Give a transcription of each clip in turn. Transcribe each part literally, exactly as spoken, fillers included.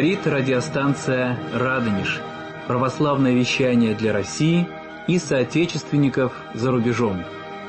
Говорит радиостанция «Радонеж». Православное вещание для России и соотечественников за рубежом.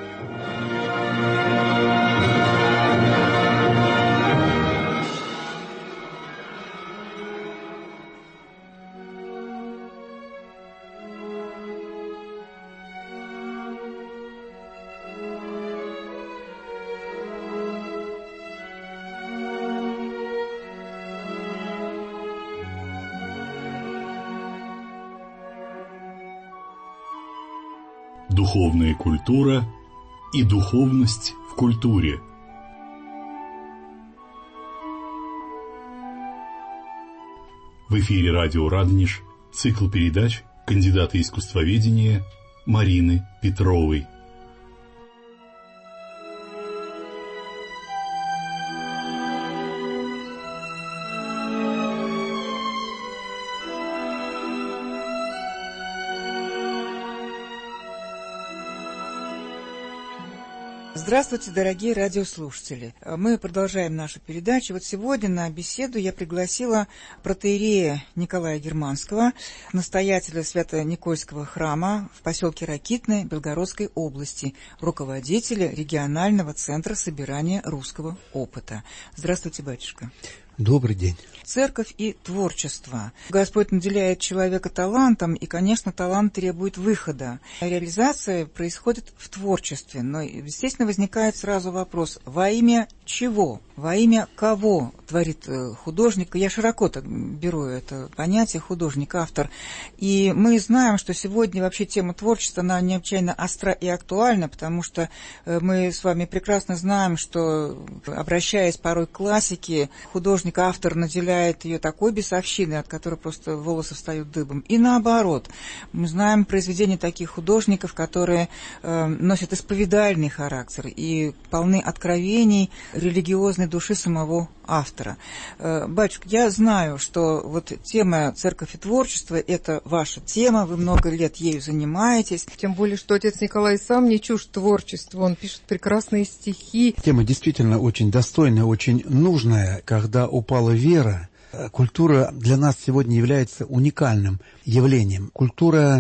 Духовная культура и духовность в культуре. В эфире радио «Радонеж» цикл передач кандидата искусствоведения Марины Петровой. Здравствуйте, дорогие радиослушатели. Мы продолжаем нашу передачу. Вот сегодня на беседу я пригласила протоиерея Николая Германского, настоятеля Свято-Никольского храма в поселке Ракитное Белгородской области, руководителя регионального центра собирания русского опыта. Здравствуйте, батюшка. Добрый день. Церковь и творчество. Господь наделяет человека талантом, и, конечно, талант требует выхода. Реализация происходит в творчестве, но, естественно, возникает сразу вопрос: во имя чего, во имя кого творит художник? Я широко так беру это понятие художник-автор. И мы знаем, что сегодня вообще тема творчества, она необычайно остра и актуальна, потому что мы с вами прекрасно знаем, что, обращаясь порой к классике, художник-автор наделяет ее такой бесовщиной, от которой просто волосы встают дыбом. И наоборот, мы знаем произведения таких художников, которые э, носят исповедальный характер и полны откровений религиозной души самого автора. Э, батюшка, я знаю, что вот тема «Церковь и творчество» — это ваша тема, вы много лет ею занимаетесь. Тем более, что отец Николай сам не чужд творчества, он пишет прекрасные стихи. Тема действительно очень достойная, очень нужная. Когда упала вера, культура для нас сегодня является уникальным явлением. Культура,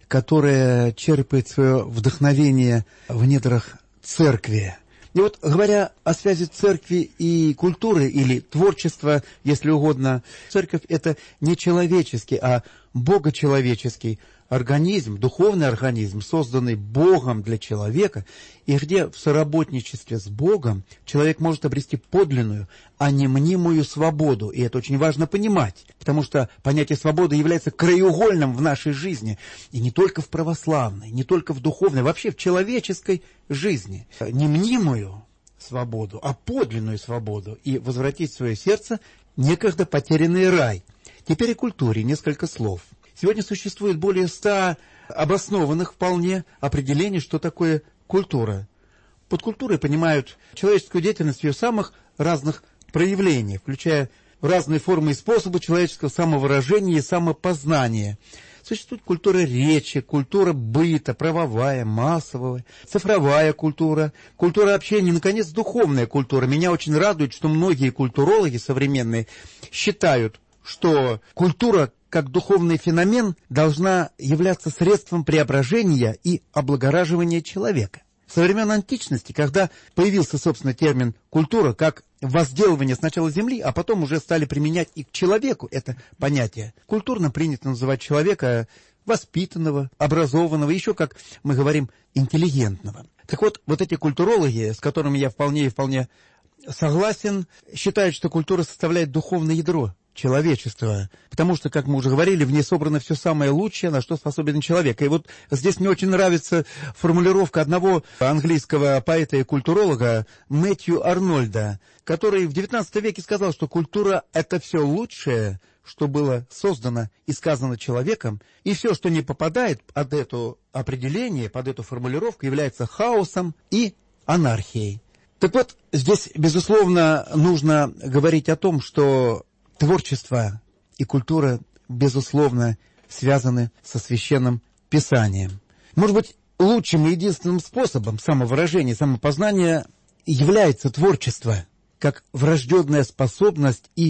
которая черпает свое вдохновение в недрах церкви. И вот, говоря о связи церкви и культуры, или творчества, если угодно, церковь — это не человеческий, а богочеловеческий организм, духовный организм, созданный Богом для человека, и где в соработничестве с Богом человек может обрести подлинную, а не мнимую свободу. И это очень важно понимать, потому что понятие свободы является краеугольным в нашей жизни, и не только в православной, не только в духовной, вообще в человеческой жизни. Не мнимую свободу, а подлинную свободу, и возвратить в свое сердце некогда потерянный рай. Теперь о культуре несколько слов. Сегодня существует более ста обоснованных вполне определений, что такое культура. Под культурой понимают человеческую деятельность в ее самых разных проявлениях, включая разные формы и способы человеческого самовыражения и самопознания. Существует культура речи, культура быта, правовая, массовая, цифровая культура, культура общения и, наконец, духовная культура. Меня очень радует, что многие культурологи современные считают, что культура как духовный феномен должна являться средством преображения и облагораживания человека. Со времен античности, когда появился, собственно, термин «культура» как возделывание сначала земли, а потом уже стали применять и к человеку это понятие. Культурно принято называть человека воспитанного, образованного, еще, как мы говорим, интеллигентного. Так вот, вот эти культурологи, с которыми я вполне и вполне согласен, считают, что культура составляет духовное ядро человечества, потому что, как мы уже говорили, в ней собрано все самое лучшее, на что способен человек. И вот здесь мне очень нравится формулировка одного английского поэта и культуролога Мэтью Арнольда, который в девятнадцатом веке сказал, что культура — это все лучшее, что было создано и сказано человеком, и все, что не попадает под это определение, под эту формулировку, является хаосом и анархией. Так вот, здесь, безусловно, нужно говорить о том, что творчество и культура, безусловно, связаны со Священным Писанием. Может быть, лучшим и единственным способом самовыражения, самопознания является творчество, как врожденная способность и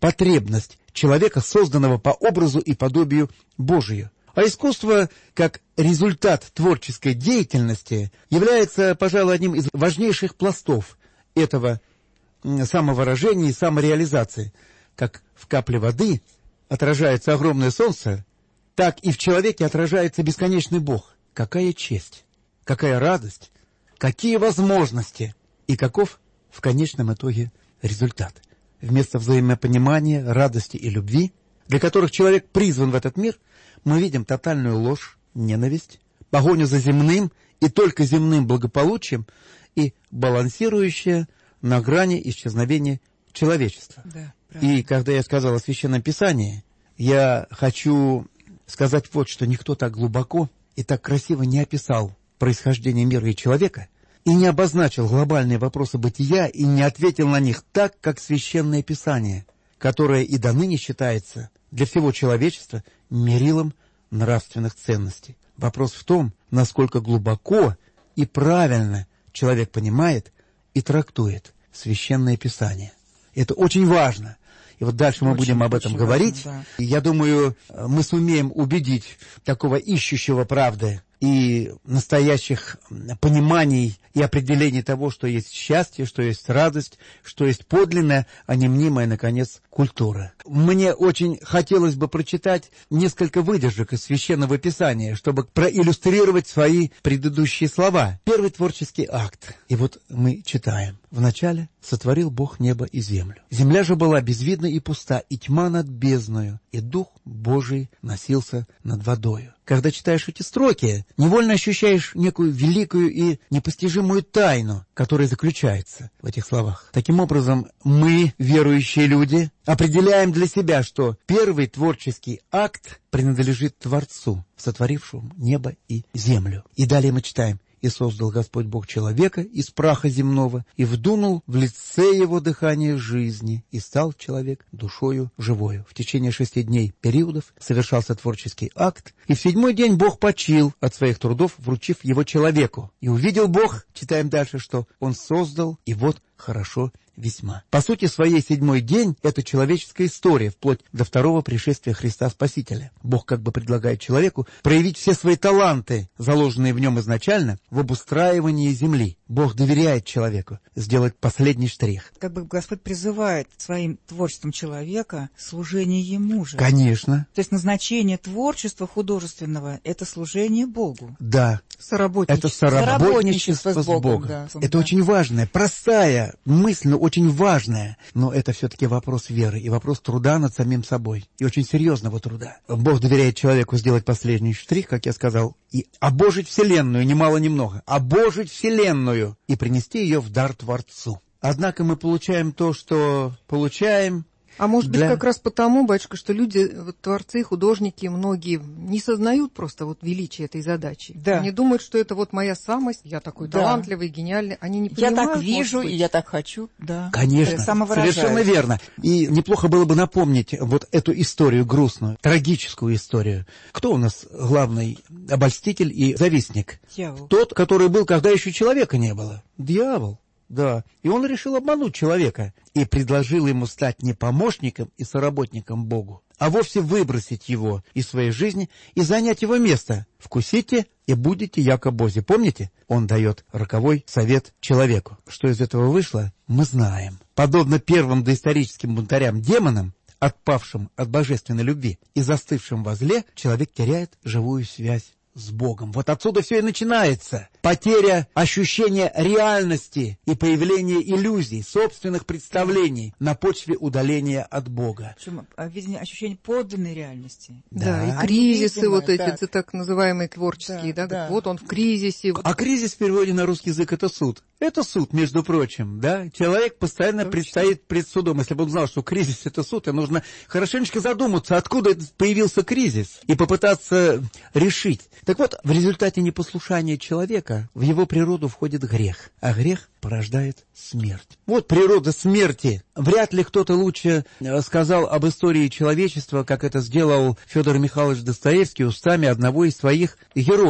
потребность человека, созданного по образу и подобию Божию. А искусство, как результат творческой деятельности, является, пожалуй, одним из важнейших пластов этого самовыражения и самореализации. Как в капле воды отражается огромное солнце, так и в человеке отражается бесконечный Бог. Какая честь, какая радость, какие возможности и каков в конечном итоге результат. Вместо взаимопонимания, радости и любви, для которых человек призван в этот мир, мы видим тотальную ложь, ненависть, погоню за земным и только земным благополучием и балансирующее на грани исчезновения человечества. Да, и когда я сказал о Священном Писании, я хочу сказать вот, что никто так глубоко и так красиво не описал происхождение мира и человека, и не обозначил глобальные вопросы бытия, и не ответил на них так, как Священное Писание, которое и до ныне считается для всего человечества мерилом нравственных ценностей. Вопрос в том, насколько глубоко и правильно человек понимает и трактует Священное Писание. Это очень важно. И вот дальше мы очень, будем об этом говорить. Важно, да. Я думаю, мы сумеем убедить такого ищущего правды и настоящих пониманий и определений того, что есть счастье, что есть радость, что есть подлинная, а не мнимая, наконец, культура. Мне очень хотелось бы прочитать несколько выдержек из Священного Писания, чтобы проиллюстрировать свои предыдущие слова. Первый творческий акт. И вот мы читаем. «Вначале сотворил Бог небо и землю. Земля же была безвидна и пуста, и тьма над бездною, и Дух Божий носился над водою». Когда читаешь эти строки, невольно ощущаешь некую великую и непостижимую тайну, которая заключается в этих словах. Таким образом, мы, верующие люди, определяем для себя, что первый творческий акт принадлежит Творцу, сотворившему небо и землю. И далее мы читаем. «И создал Господь Бог человека из праха земного, и вдунул в лице его дыхание жизни, и стал человек душою живою». В течение шести дней периодов совершался творческий акт, и в седьмой день Бог почил от своих трудов, вручив его человеку. «И увидел Бог», читаем дальше, что «Он создал, и вот хорошо весьма». По сути своей, седьмой день — это человеческая история, вплоть до второго пришествия Христа Спасителя. Бог как бы предлагает человеку проявить все свои таланты, заложенные в нем изначально, в обустраивании земли. Бог доверяет человеку сделать последний штрих. Как бы Господь призывает своим творчеством человека служение Ему же. Конечно. То есть назначение творчества художественного — это служение Богу. Да. Соработничество. Это соработничество с Богом. С Богом. Да. Это да. Очень важная, простая мысль, но очень важная. Но это все-таки вопрос веры и вопрос труда над самим собой. И очень серьезного труда. Бог доверяет человеку сделать последний штрих, как я сказал, и обожить Вселенную, ни мало ни много, обожить Вселенную и принести ее в дар Творцу. Однако мы получаем то, что получаем. А может для... быть, как раз потому, батюшка, что люди, вот, творцы, художники, многие не сознают просто вот величие этой задачи. Да. Они думают, что это вот моя самость, я такой да. талантливый, гениальный. Они не понимают. Я так вижу, и я так хочу. Да. Конечно, совершенно верно. И неплохо было бы напомнить вот эту историю грустную, трагическую историю. Кто у нас главный обольститель и завистник? Дьявол. Тот, который был, когда еще человека не было. Дьявол. Да, и он решил обмануть человека и предложил ему стать не помощником и соработником Богу, а вовсе выбросить его из своей жизни и занять его место. «Вкусите и будете яко Бози». Помните? Он дает роковой совет человеку. Что из этого вышло, мы знаем. Подобно первым доисторическим бунтарям-демонам, отпавшим от божественной любви и застывшим во зле, человек теряет живую связь с Богом. Вот отсюда все и начинается. Потеря ощущения реальности и появление иллюзий, собственных представлений на почве удаления от Бога. Причем видение, ощущение подлинной реальности. Да, да. И кризисы видимо, вот эти, так. так называемые творческие, да, да, да. Вот он в кризисе. А кризис в переводе на русский язык — это суд. Это суд, между прочим, да. Человек постоянно Точно. предстоит пред судом. Если бы он знал, что кризис — это суд, то нужно хорошенечко задуматься, откуда появился кризис, и попытаться решить. Так вот, в результате непослушания человека в его природу входит грех, а грех порождает смерть. Вот природа смерти. Вряд ли кто-то лучше сказал об истории человечества, как это сделал Федор Михайлович Достоевский устами одного из своих героев.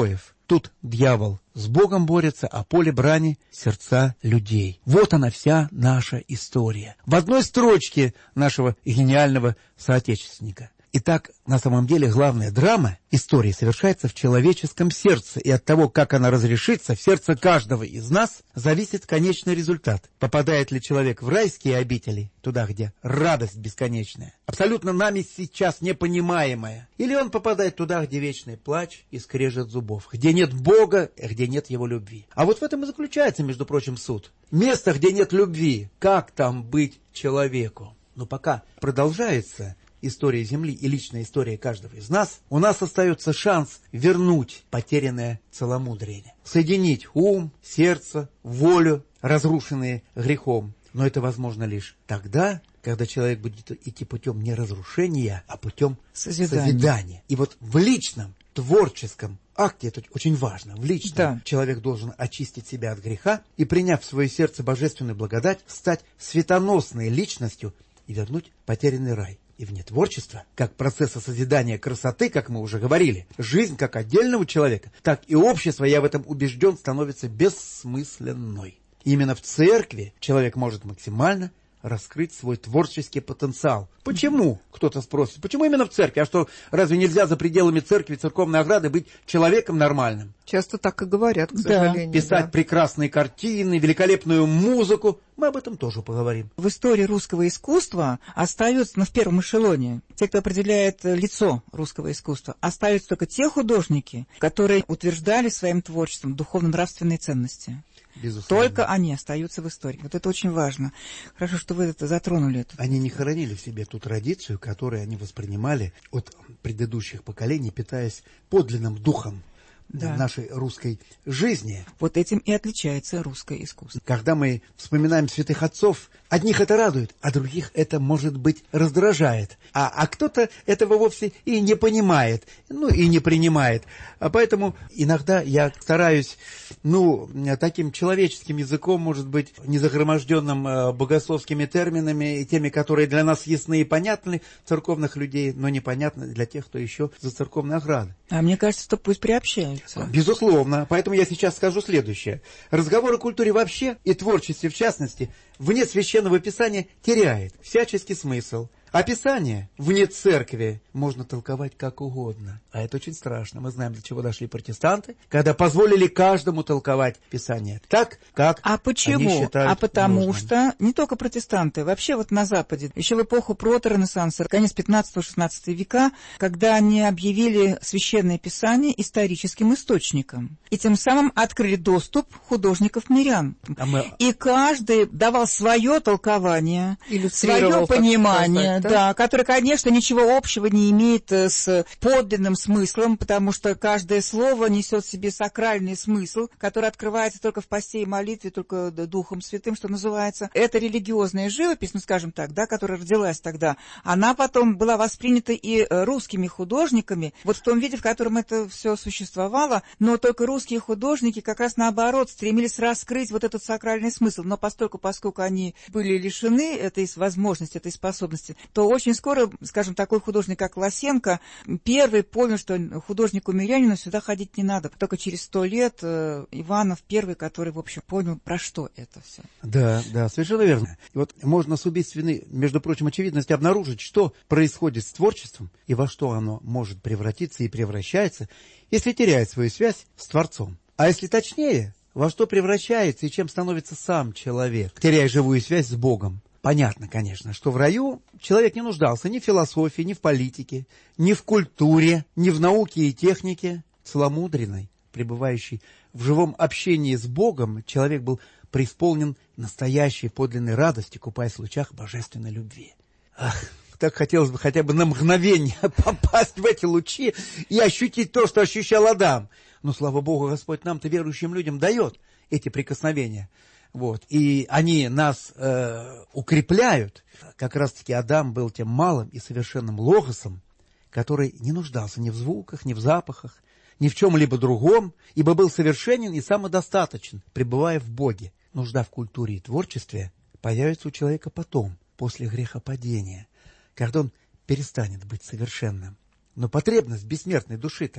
Тут дьявол с Богом борется, а поле брани — сердца людей. Вот она вся наша история. В одной строчке нашего гениального соотечественника. Итак, на самом деле главная драма истории совершается в человеческом сердце, и от того, как она разрешится в сердце каждого из нас, зависит конечный результат. Попадает ли человек в райские обители, туда, где радость бесконечная, абсолютно нами сейчас непонимаемая, или он попадает туда, где вечный плач и скрежет зубов, где нет Бога, где нет Его любви. А вот в этом и заключается, между прочим, суд. Место, где нет любви, как там быть человеку? Но пока продолжается история Земли и личная история каждого из нас, у нас остается шанс вернуть потерянное целомудрие, соединить ум, сердце, волю, разрушенные грехом. Но это возможно лишь тогда, когда человек будет идти путем не разрушения, а путем созидания. созидания. И вот в личном, творческом акте, это очень важно, в личном, да, человек должен очистить себя от греха и, приняв в свое сердце божественную благодать, стать светоносной личностью и вернуть потерянный рай. И вне творчества, как процесса созидания красоты, как мы уже говорили, жизнь как отдельного человека, так и общество, я в этом убежден, становится бессмысленной. Именно в церкви человек может максимально раскрыть свой творческий потенциал. Почему? Кто-то спросит. Почему именно в церкви? А что, разве нельзя за пределами церкви, церковной ограды быть человеком нормальным? Часто так и говорят, к сожалению. Да. Писать да. прекрасные картины, великолепную музыку. Мы об этом тоже поговорим. В истории русского искусства остаются, ну, в первом эшелоне, те, кто определяет лицо русского искусства, остаются только те художники, которые утверждали своим творчеством духовно-нравственные ценности. Безусловно. Только они остаются в истории. Вот это очень важно. Хорошо, что вы это затронули. Это. Они не хоронили в себе ту традицию, которую они воспринимали от предыдущих поколений, питаясь подлинным духом да. нашей русской жизни. Вот этим и отличается русское искусство. Когда мы вспоминаем святых отцов, одних это радует, а других это, может быть, раздражает. А, а кто-то этого вовсе и не понимает, ну и не принимает. А поэтому иногда я стараюсь, ну, таким человеческим языком, может быть, не загроможденным э, богословскими терминами, и теми, которые для нас ясны и понятны, церковных людей, но непонятны для тех, кто еще за церковной оградой. А мне кажется, что пусть приобщаются. Безусловно. Поэтому я сейчас скажу следующее. Разговор о культуре вообще и творчестве в частности вне Священного Писания теряет всяческий смысл. А Писание вне церкви можно толковать как угодно. А это очень страшно. Мы знаем, до чего дошли протестанты, когда позволили каждому толковать Писание так, как а почему? они считают А потому нужным. что не только протестанты, вообще вот на Западе, еще в эпоху проторенессанса, конец пятнадцатого-шестнадцатого века, когда они объявили Священное Писание историческим источником. И тем самым открыли доступ художников-мирян. А мы... И каждый давал свое толкование, свое понимание. Да? да, который, конечно, ничего общего не имеет с подлинным смыслом, потому что каждое слово несет в себе сакральный смысл, который открывается только в посте и молитве, только Духом Святым, что называется. Эта религиозная живопись, ну, скажем так, да, которая родилась тогда, она потом была воспринята и русскими художниками, вот в том виде, в котором это все существовало, но только русские художники как раз наоборот стремились раскрыть вот этот сакральный смысл, но постольку, поскольку они были лишены этой возможности, этой способности, то очень скоро, скажем, такой художник, как Лосенко, первый понял, что художнику-мирянину сюда ходить не надо. Только через сто лет э, Иванов первый, который, в общем, понял, про что это все. Да, да, совершенно верно. И вот можно с убийственной, между прочим, очевидностью обнаружить, что происходит с творчеством и во что оно может превратиться и превращается, если теряет свою связь с Творцом. А если точнее, во что превращается и чем становится сам человек, теряя живую связь с Богом. Понятно, конечно, что в раю человек не нуждался ни в философии, ни в политике, ни в культуре, ни в науке и технике. Целомудренный, пребывающий в живом общении с Богом, человек был преисполнен настоящей подлинной радости, купаясь в лучах божественной любви. Ах, так хотелось бы хотя бы на мгновение попасть в эти лучи и ощутить то, что ощущал Адам. Но, слава Богу, Господь нам-то, верующим людям, дает эти прикосновения. Вот. И они нас э, укрепляют. Как раз-таки Адам был тем малым и совершенным логосом, который не нуждался ни в звуках, ни в запахах, ни в чем-либо другом, ибо был совершенен и самодостаточен, пребывая в Боге. Нужда в культуре и творчестве появится у человека потом, после грехопадения, когда он перестанет быть совершенным. Но потребность бессмертной души-то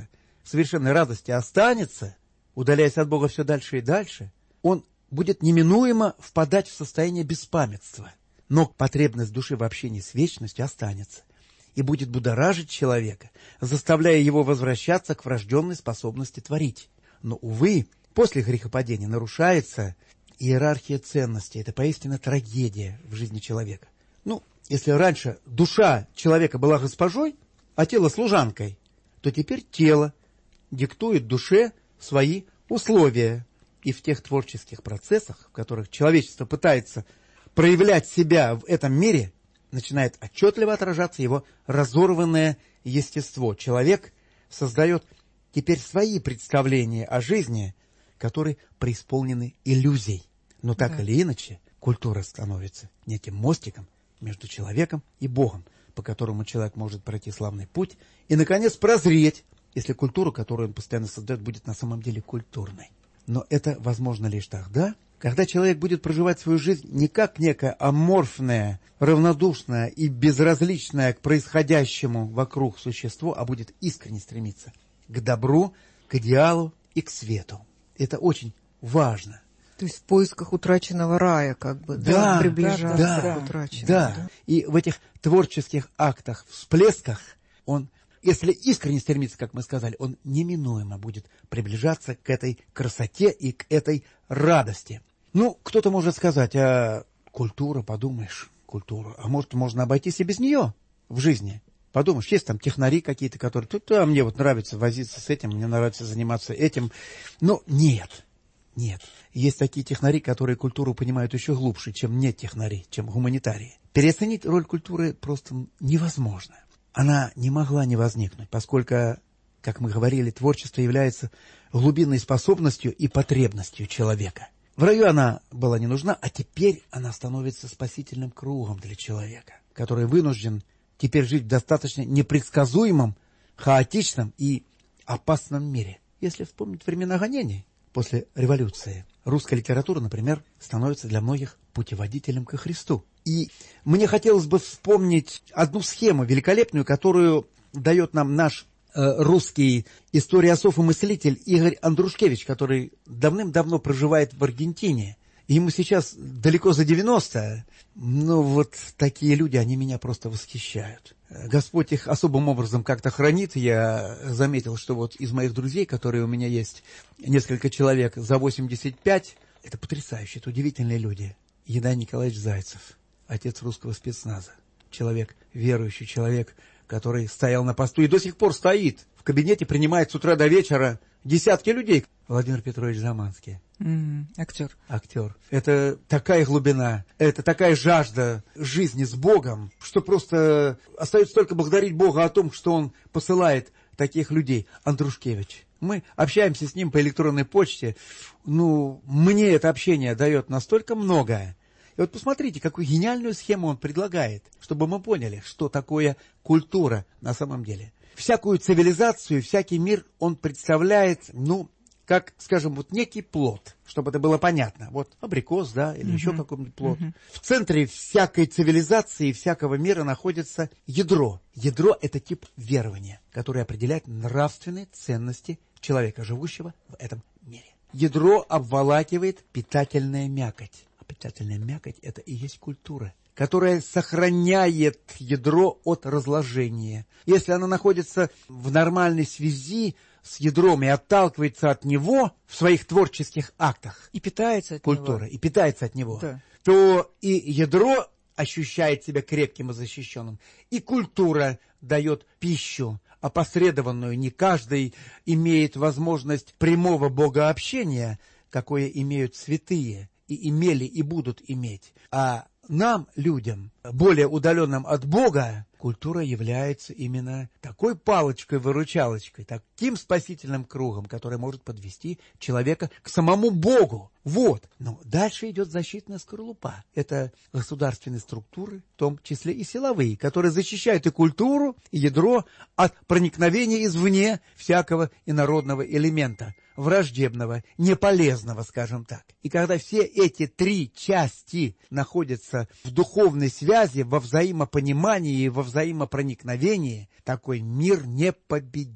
в совершенной радости останется, удаляясь от Бога все дальше и дальше, он будет неминуемо впадать в состояние беспамятства. Но потребность души в общении с вечностью останется и будет будоражить человека, заставляя его возвращаться к врожденной способности творить. Но, увы, после грехопадения нарушается иерархия ценностей. Это поистине трагедия в жизни человека. Ну, если раньше душа человека была госпожой, а тело служанкой, то теперь тело диктует душе свои условия. И в тех творческих процессах, в которых человечество пытается проявлять себя в этом мире, начинает отчетливо отражаться его разорванное естество. Человек создает теперь свои представления о жизни, которые преисполнены иллюзий. Но так Да. или иначе, культура становится неким мостиком между человеком и Богом, по которому человек может пройти славный путь и, наконец, прозреть, если культура, которую он постоянно создает, будет на самом деле культурной. Но это возможно лишь тогда, когда человек будет проживать свою жизнь не как некое аморфное, равнодушное и безразличное к происходящему вокруг существо, а будет искренне стремиться к добру, к идеалу и к свету. Это очень важно. То есть в поисках утраченного рая, как бы, да, Да, приближаться да, к утраченному. Да. Да. И в этих творческих актах, всплесках, он, если искренне стремится, как мы сказали, он неминуемо будет приближаться к этой красоте и к этой радости. Ну, кто-то может сказать, а культура, подумаешь, культура, а может, можно обойтись и без нее в жизни. Подумаешь, есть там технари какие-то, которые, тут, а мне вот нравится возиться с этим, мне нравится заниматься этим. Но нет, нет. Есть такие технари, которые культуру понимают еще глубже, чем не технари, чем гуманитарии. Переоценить роль культуры просто невозможно. Она не могла не возникнуть, поскольку, как мы говорили, творчество является глубинной способностью и потребностью человека. В раю она была не нужна, а теперь она становится спасительным кругом для человека, который вынужден теперь жить в достаточно непредсказуемом, хаотичном и опасном мире. Если вспомнить времена гонений после революции, русская литература, например, становится для многих путеводителем ко Христу. И мне хотелось бы вспомнить одну схему великолепную, которую дает нам наш э, русский историософ и мыслитель Игорь Андрушкевич, который давным-давно проживает в Аргентине. Ему сейчас далеко за девяносто, но вот такие люди, они меня просто восхищают. Господь их особым образом как-то хранит. Я заметил, что вот из моих друзей, которые у меня есть, несколько человек за восемьдесят пять, это потрясающе, это удивительные люди. Едай Николаевич Зайцев, отец русского спецназа, человек, верующий человек, который стоял на посту и до сих пор стоит. В кабинете принимает с утра до вечера десятки людей. Владимир Петрович Заманский. Mm, актер. Актер. Это такая глубина, это такая жажда жизни с Богом, что просто остается только благодарить Бога о том, что Он посылает таких людей. Андрушкевич. Мы общаемся с ним по электронной почте. Ну, мне это общение дает настолько многое. И вот посмотрите, какую гениальную схему он предлагает, чтобы мы поняли, что такое культура на самом деле. Всякую цивилизацию, всякий мир он представляет, ну, как, скажем, вот некий плод, чтобы это было понятно. Вот абрикос, да, или uh-huh. еще какой-нибудь плод. Uh-huh. В центре всякой цивилизации, всякого мира находится ядро. Ядро – это тип верования, который определяет нравственные ценности человека, живущего в этом мире. Ядро обволакивает питательная мякоть. А питательная мякоть – это и есть культура, которая сохраняет ядро от разложения. Если оно находится в нормальной связи с ядром и отталкивается от него в своих творческих актах, и питается от культура, него. и питается от него, Да. то и ядро ощущает себя крепким и защищенным, и культура дает пищу, опосредованную. Не каждый имеет возможность прямого богообщения, какое имеют святые, и имели, и будут иметь. А нам, людям, более удаленным от Бога, культура является именно такой палочкой-выручалочкой, таким спасительным кругом, который может подвести человека к самому Богу. Вот. Но дальше идет защитная скорлупа. Это государственные структуры, в том числе и силовые, которые защищают и культуру, и ядро от проникновения извне всякого инородного элемента, враждебного, неполезного, скажем так. И когда все эти три части находятся в духовной связи, во взаимопонимании и во взаимопроникновении, такой мир непобедим.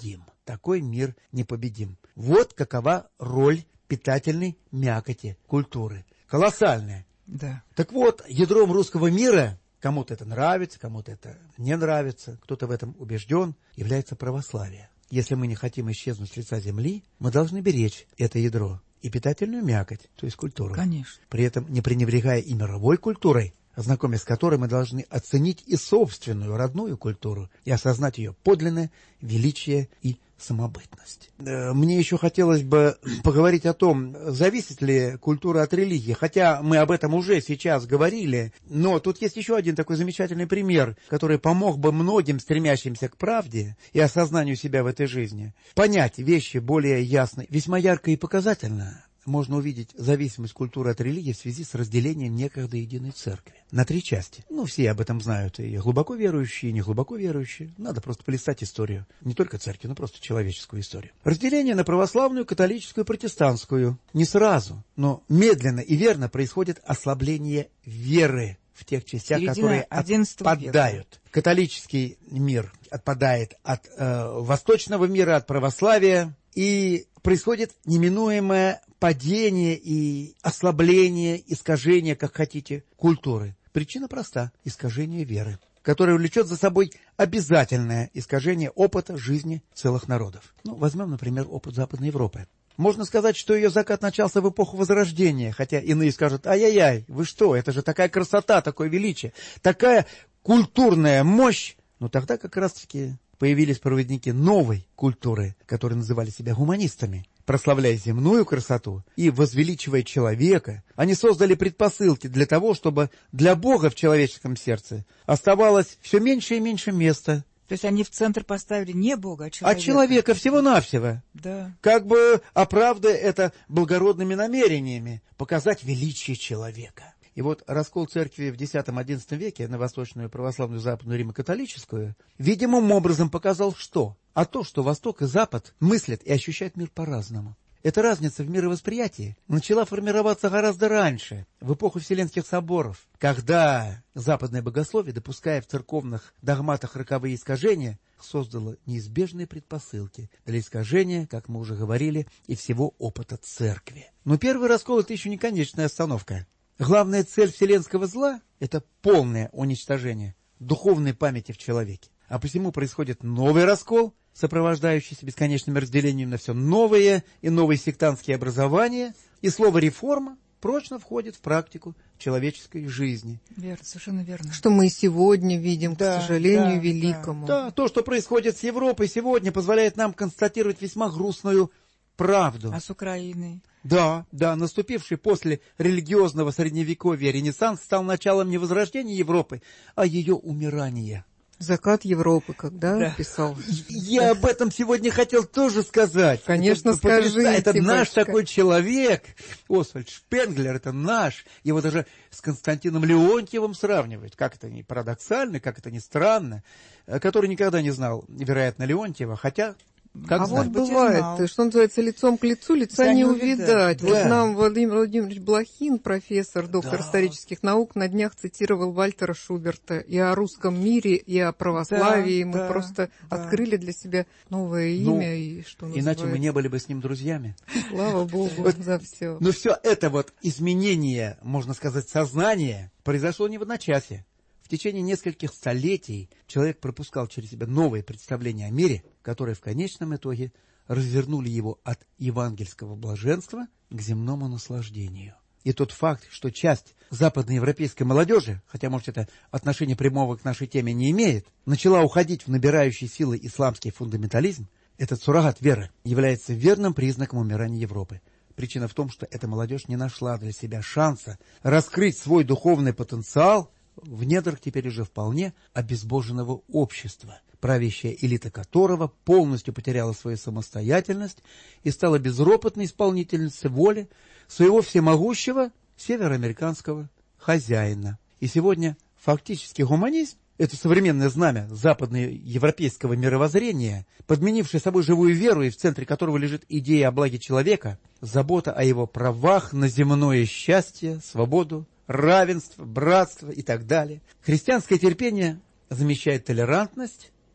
такой мир непобедим. Вот какова роль питательной мякоти культуры. Колоссальная. Да. Так вот, ядром русского мира, кому-то это нравится, кому-то это не нравится, кто-то в этом убежден, является православие. Если мы не хотим исчезнуть с лица земли, мы должны беречь это ядро и питательную мякоть, то есть культуру. Конечно. При этом не пренебрегая и мировой культурой, знакомясь с которой мы должны оценить и собственную родную культуру и осознать ее подлинное величие и самобытность. Мне еще хотелось бы поговорить о том, зависит ли культура от религии, хотя мы об этом уже сейчас говорили, но тут есть еще один такой замечательный пример, который помог бы многим стремящимся к правде и осознанию себя в этой жизни понять вещи более ясно, весьма ярко и показательно. Можно увидеть зависимость культуры от религии в связи с разделением некогда единой церкви на три части. Ну, все об этом знают, и глубоко верующие, и не глубоко верующие. Надо просто полистать историю. Не только церкви, но просто человеческую историю. Разделение на православную, католическую и протестантскую. Не сразу, но медленно и верно происходит ослабление веры в тех частях, Середина которые отпадают. Века. Католический мир отпадает от э, восточного мира, от православия, и происходит неминуемое падение и ослабление, искажение, как хотите, культуры. Причина проста – искажение веры, которое влечет за собой обязательное искажение опыта жизни целых народов. Ну, возьмем, например, опыт Западной Европы. Можно сказать, что ее закат начался в эпоху Возрождения, хотя иные скажут: ай-яй-яй, вы что, это же такая красота, такое величие, такая культурная мощь. Но тогда как раз-таки появились проводники новой культуры, которые называли себя гуманистами. Прославляя земную красоту и возвеличивая человека, они создали предпосылки для того, чтобы для Бога в человеческом сердце оставалось все меньше и меньше места. То есть они в центр поставили не Бога, а человека. А человека всего-навсего. Да. Как бы оправдывая это благородными намерениями, показать величие человека. И вот раскол церкви в десятом-одиннадцатом веке на восточную православную, западную, римо-католическую видимым образом показал что? А то, что Восток и Запад мыслят и ощущают мир по-разному. Эта разница в мировосприятии начала формироваться гораздо раньше, в эпоху Вселенских соборов, когда западное богословие, допуская в церковных догматах роковые искажения, создало неизбежные предпосылки для искажения, как мы уже говорили, и всего опыта церкви. Но первый раскол – это еще не конечная остановка. Главная цель вселенского зла – это полное уничтожение духовной памяти в человеке. А посему происходит новый раскол, сопровождающийся бесконечными разделениями на все новые и новые сектантские образования, и слово «реформа» прочно входит в практику человеческой жизни. Верно, совершенно верно. Что мы и сегодня видим, Да, к сожалению, да, великому. Да, то, что происходит с Европой сегодня, позволяет нам констатировать весьма грустную правду. А с Украиной? Да, да, наступивший после религиозного средневековья Ренессанс стал началом не возрождения Европы, а ее умирания. Закат Европы, когда Да. писал. Я об этом сегодня хотел тоже сказать. Конечно, это, скажите, Это наш батюшка. такой человек, Освальд Шпенглер, это наш. Его даже с Константином Леонтьевым сравнивают. Как это ни парадоксально, как это ни странно. Который никогда не знал, вероятно, Леонтьева, хотя... Как а знать? вот быть, и бывает, знал. что называется, лицом к лицу, лица Да, не не увидать. увидать. Вот Да. нам Владимир Владимирович Блохин, профессор, доктор Да. исторических наук, на днях цитировал Вальтера Шуберта. И о русском мире, и о православии. Да, мы да, просто да. открыли для себя новое Ну, имя. И что Иначе называется. мы не были бы с ним друзьями. Слава Богу Вот. за все. Но все это вот изменение, можно сказать, сознания произошло не в одночасье. В течение нескольких столетий человек пропускал через себя новые представления о мире, которые в конечном итоге развернули его от евангельского блаженства к земному наслаждению. И тот факт, что часть западноевропейской молодежи, хотя, может, это отношение прямого к нашей теме не имеет, начала уходить в набирающий силы исламский фундаментализм, этот суррогат веры является верным признаком умирания Европы. Причина в том, что эта молодежь не нашла для себя шанса раскрыть свой духовный потенциал в недрах теперь уже вполне обезбоженного общества, правящая элита которого полностью потеряла свою самостоятельность и стала безропотной исполнительницей воли своего всемогущего североамериканского хозяина. И сегодня фактически гуманизм – это современное знамя западноевропейского мировоззрения, подменившее собой живую веру, и в центре которого лежит идея о благе человека, забота о его правах на земное счастье, свободу, равенство, братство и так далее. Христианское терпение замещает толерантность,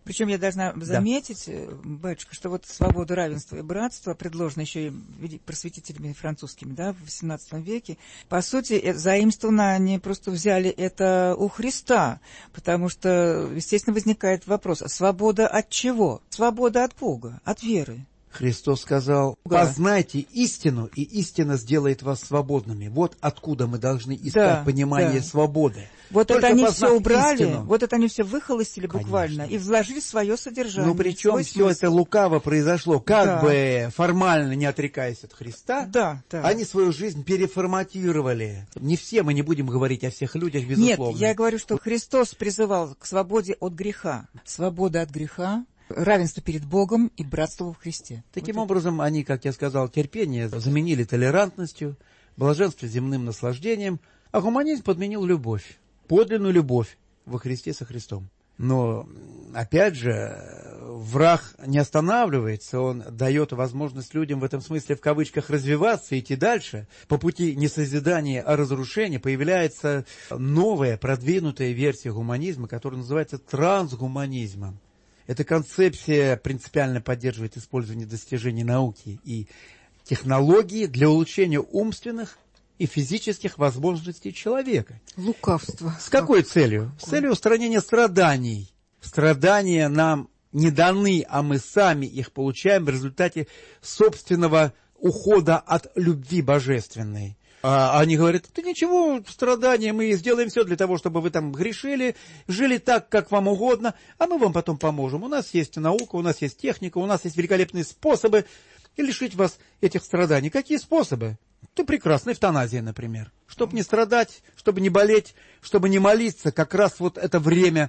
Причем я должна заметить, да. батюшка, что вот свобода, равенство и братство, предложенное еще и просветителями французскими, да, в восемнадцатом веке, по сути, заимствовано, они просто взяли это у Христа, потому что, естественно, возникает вопрос, а свобода от чего? Свобода от Бога, от веры. Христос сказал: познайте истину, и истина сделает вас свободными. Вот откуда мы должны искать да, понимание да. свободы. Вот Только это они все убрали, истину. Вот это они все выхолостили буквально и вложили в свое содержание. Ну, причем все это лукаво произошло, как да. бы формально не отрекаясь от Христа, да, да. они свою жизнь переформатировали. Не все, мы не будем говорить о всех людях, безусловно. Нет, я говорю, что Христос призывал к свободе от греха. Свобода от греха, равенство перед Богом и братство во Христе. Таким вот образом, это. они, как я сказал, терпение заменили толерантностью, блаженство земным наслаждением, а гуманизм подменил любовь, подлинную любовь во Христе со Христом. Но, опять же, враг не останавливается, он дает возможность людям в этом смысле, в кавычках, развиваться, идти дальше. По пути не созидания, а разрушения появляется новая, продвинутая версия гуманизма, которая называется трансгуманизмом. Эта концепция принципиально поддерживает использование достижений науки и технологий для улучшения умственных и физических возможностей человека. Лукавство. С какой целью? С целью устранения страданий. Страдания нам не даны, а мы сами их получаем в результате собственного ухода от любви божественной. А они говорят: да ничего, страдания, мы сделаем все для того, чтобы вы там грешили, жили так, как вам угодно, а мы вам потом поможем. У нас есть наука, у нас есть техника, у нас есть великолепные способы лишить вас этих страданий. Какие способы? Да прекрасно, эвтаназия, например. Чтобы не страдать, чтобы не болеть, чтобы не молиться, как раз вот это время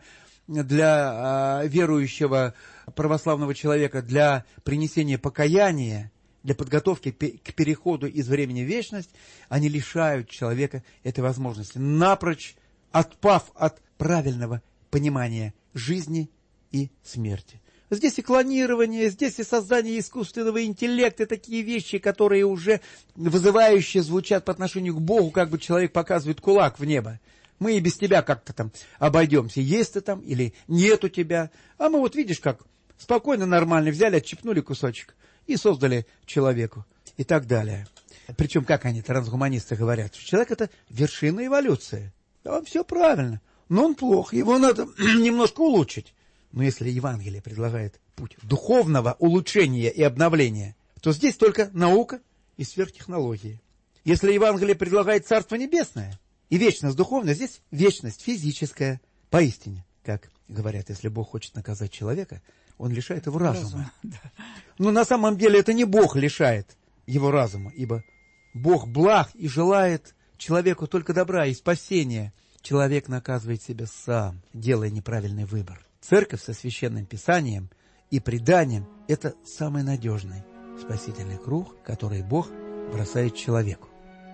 для э, верующего православного человека, для принесения покаяния, для подготовки к переходу из времени в вечность, они лишают человека этой возможности, напрочь отпав от правильного понимания жизни и смерти. Здесь и клонирование, здесь и создание искусственного интеллекта, такие вещи, которые уже вызывающе звучат по отношению к Богу, как бы человек показывает кулак в небо. Мы и без тебя как-то там обойдемся, есть ты там или нет у тебя. А мы вот видишь как, спокойно, нормально взяли, отщипнули кусочек и создали человеку, и так далее. Причем, как они, трансгуманисты, говорят, что человек — это вершина эволюции. Да, все правильно, но он плох, его надо немножко улучшить. Но если Евангелие предлагает путь духовного улучшения и обновления, то здесь только наука и сверхтехнологии. Если Евангелие предлагает Царство Небесное и вечность духовная, здесь вечность физическая. Поистине, как говорят, если Бог хочет наказать человека, он лишает его разума. Разум, да. Но на самом деле это не Бог лишает его разума, ибо Бог благ и желает человеку только добра и спасения. Человек наказывает себя сам, делая неправильный выбор. Церковь со священным писанием и преданием – это самый надежный спасительный круг, который Бог бросает человеку.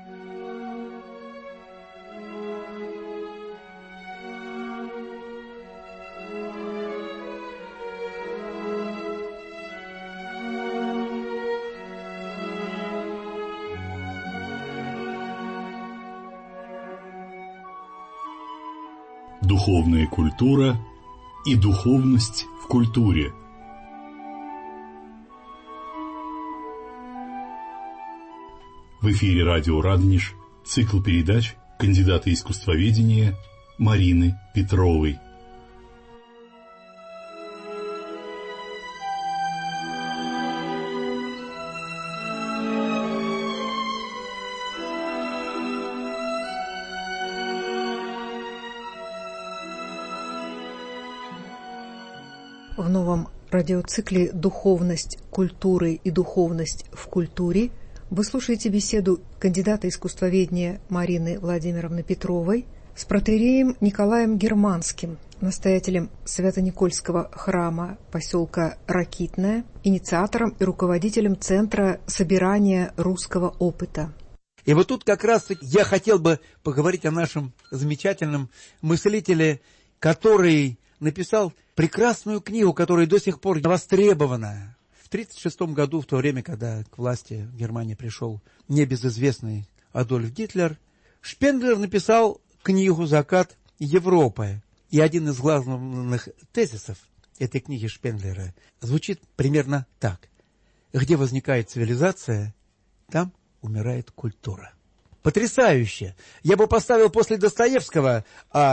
Духовная культура и духовность в культуре. В эфире радио «Радонеж» цикл передач кандидата искусствоведения Марины Петровой. В новом радиоцикле «Духовность культуры и духовность в культуре» вы слушаете беседу кандидата искусствоведения Марины Владимировны Петровой с протоиереем Николаем Германским, настоятелем Свято-Никольского храма поселка Ракитное, инициатором и руководителем Центра собирания русского опыта. И вот тут как раз я хотел бы поговорить о нашем замечательном мыслителе, который написал прекрасную книгу, которая до сих пор востребована. В тридцать шестом году, в то время, когда к власти в Германии пришел небезызвестный Адольф Гитлер, Шпенглер написал книгу «Закат Европы». И один из главных тезисов этой книги Шпенглера звучит примерно так. Где возникает цивилизация, там умирает культура. Потрясающе! Я бы поставил после Достоевского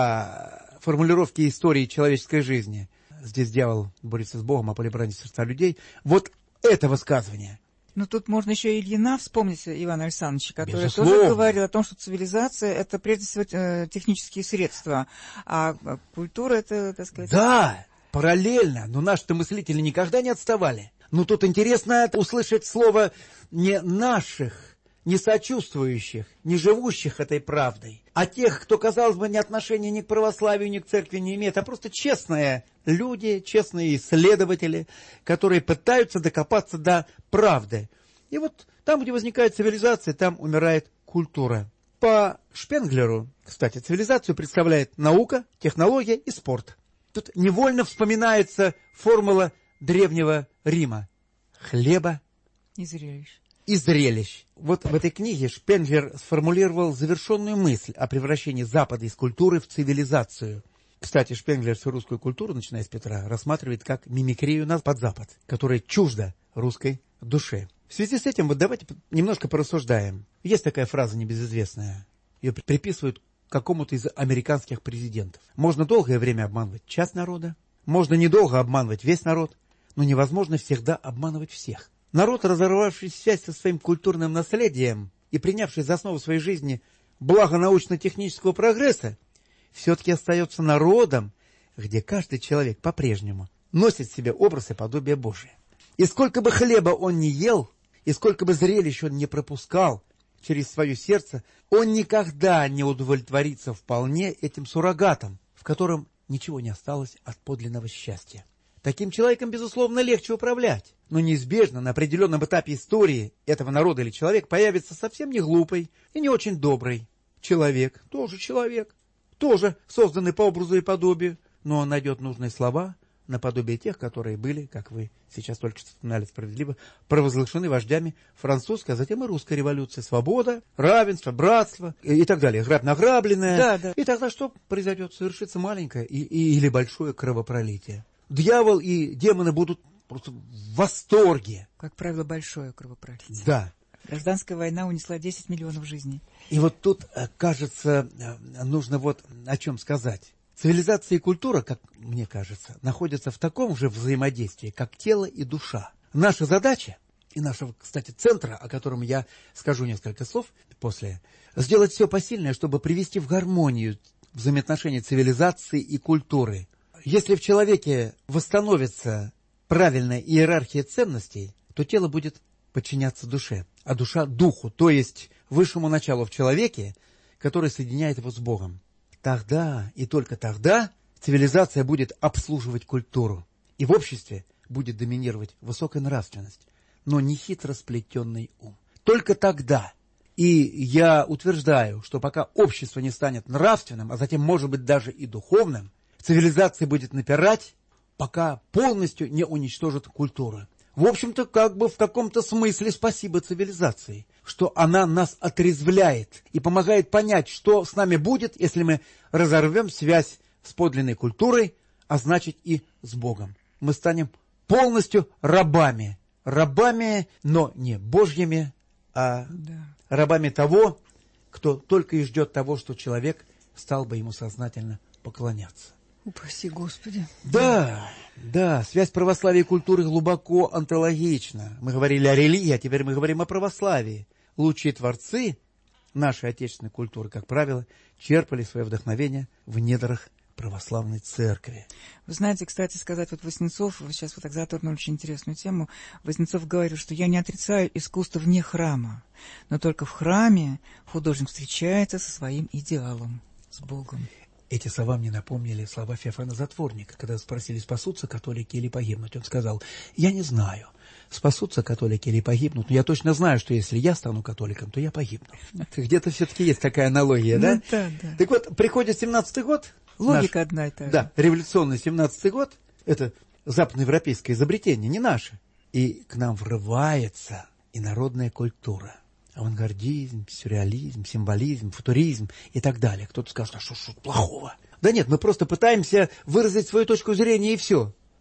о формулировке истории человеческой жизни. Здесь дьявол борется с Богом, а поле брани сердца людей. Вот это высказывание. Но тут можно еще и Ильина вспомнить, Ивана Александровича, который Безусловно. тоже говорил о том, что цивилизация – это прежде всего технические средства, а культура – это, так сказать… Да, параллельно, но наши-то мыслители никогда не отставали. Но тут интересно услышать слово не наших, не сочувствующих, не живущих этой правдой, а тех, кто, казалось бы, ни отношения ни к православию, ни к церкви не имеет, а просто честные люди, честные исследователи, которые пытаются докопаться до правды. И вот там, где возникает цивилизация, там умирает культура. По Шпенглеру, кстати, цивилизацию представляет наука, технология и спорт. Тут невольно вспоминается формула древнего Рима. Хлеба и зрелищ. И зрелищ. Вот в этой книге Шпенглер сформулировал завершенную мысль о превращении Запада из культуры в цивилизацию. Кстати, Шпенглер всю русскую культуру, начиная с Петра, рассматривает как мимикрию на под Запад, которая чужда русской душе. В связи с этим вот давайте немножко порассуждаем. Есть такая фраза небезызвестная. Ее приписывают какому-то из американских президентов. Можно долгое время обманывать часть народа, можно недолго обманывать весь народ, но невозможно всегда обманывать всех. Народ, разорвавший связь со своим культурным наследием и принявший за основу своей жизни благо научно-технического прогресса, все-таки остается народом, где каждый человек по-прежнему носит в себе образ и подобие Божие. И сколько бы хлеба он ни ел, и сколько бы зрелищ он не пропускал через свое сердце, он никогда не удовлетворится вполне этим суррогатом, в котором ничего не осталось от подлинного счастья. Таким человеком, безусловно, легче управлять, но неизбежно на определенном этапе истории этого народа или человек появится совсем не глупый и не очень добрый человек, тоже человек, тоже созданный по образу и подобию, но он найдет нужные слова наподобие тех, которые были, как вы сейчас только что вспоминали справедливо, провозглашены вождями французской, а затем и русской революции. Свобода, равенство, братство и, и так далее. Грабь награбленное. Да, да. И тогда что произойдет? Совершится маленькое и, и, или большое кровопролитие. Дьявол и демоны будут просто в восторге. Как правило, большое кровопролитие. Да. Гражданская война унесла десять миллионов жизней. И вот тут, кажется, нужно вот о чем сказать. Цивилизация и культура, как мне кажется, находятся в таком же взаимодействии, как тело и душа. Наша задача, и нашего, кстати, центра, о котором я скажу несколько слов после, сделать все посильное, чтобы привести в гармонию взаимоотношения цивилизации и культуры. Если в человеке восстановится правильная иерархия ценностей, то тело будет подчиняться душе, а душа – духу, то есть высшему началу в человеке, который соединяет его с Богом. Тогда и только тогда цивилизация будет обслуживать культуру, и в обществе будет доминировать высокая нравственность, но не хитро сплетенный ум. Только тогда. И я утверждаю, что пока общество не станет нравственным, а затем, может быть, даже и духовным, цивилизация будет напирать, пока полностью не уничтожит культуру. В общем-то, как бы в каком-то смысле спасибо цивилизации, что она нас отрезвляет и помогает понять, что с нами будет, если мы разорвем связь с подлинной культурой, а значит и с Богом. Мы станем полностью рабами. Рабами, но не Божьими, а Да. рабами того, кто только и ждет того, что человек стал бы ему сознательно поклоняться. Упаси Господи. Да, да, связь православия и культуры глубоко онтологична. Мы говорили о религии, а теперь мы говорим о православии. Лучшие творцы нашей отечественной культуры, как правило, черпали свое вдохновение в недрах православной церкви. Вы знаете, кстати сказать, вот Вознецов, вы сейчас вы так затронули очень интересную тему, Вознецов говорил, что я не отрицаю искусство вне храма, но только в храме художник встречается со своим идеалом, с Богом. Эти слова мне напомнили слова Феофана Затворника, когда спросили, спасутся католики или погибнут. Он сказал, я не знаю, спасутся католики или погибнут, но я точно знаю, что если я стану католиком, то я погибну. Где-то все-таки есть такая аналогия, да? Ну, да, да. Так вот, приходит семнадцатый год. Логика наш, одна и та же. Да, революционный семнадцатый год, это западноевропейское изобретение, не наше. И к нам врывается инородная культура. Авангардизм, сюрреализм, символизм, футуризм и так далее. Кто-то скажет, а что ж плохого? Да нет, мы просто пытаемся выразить свою точку зрения и все.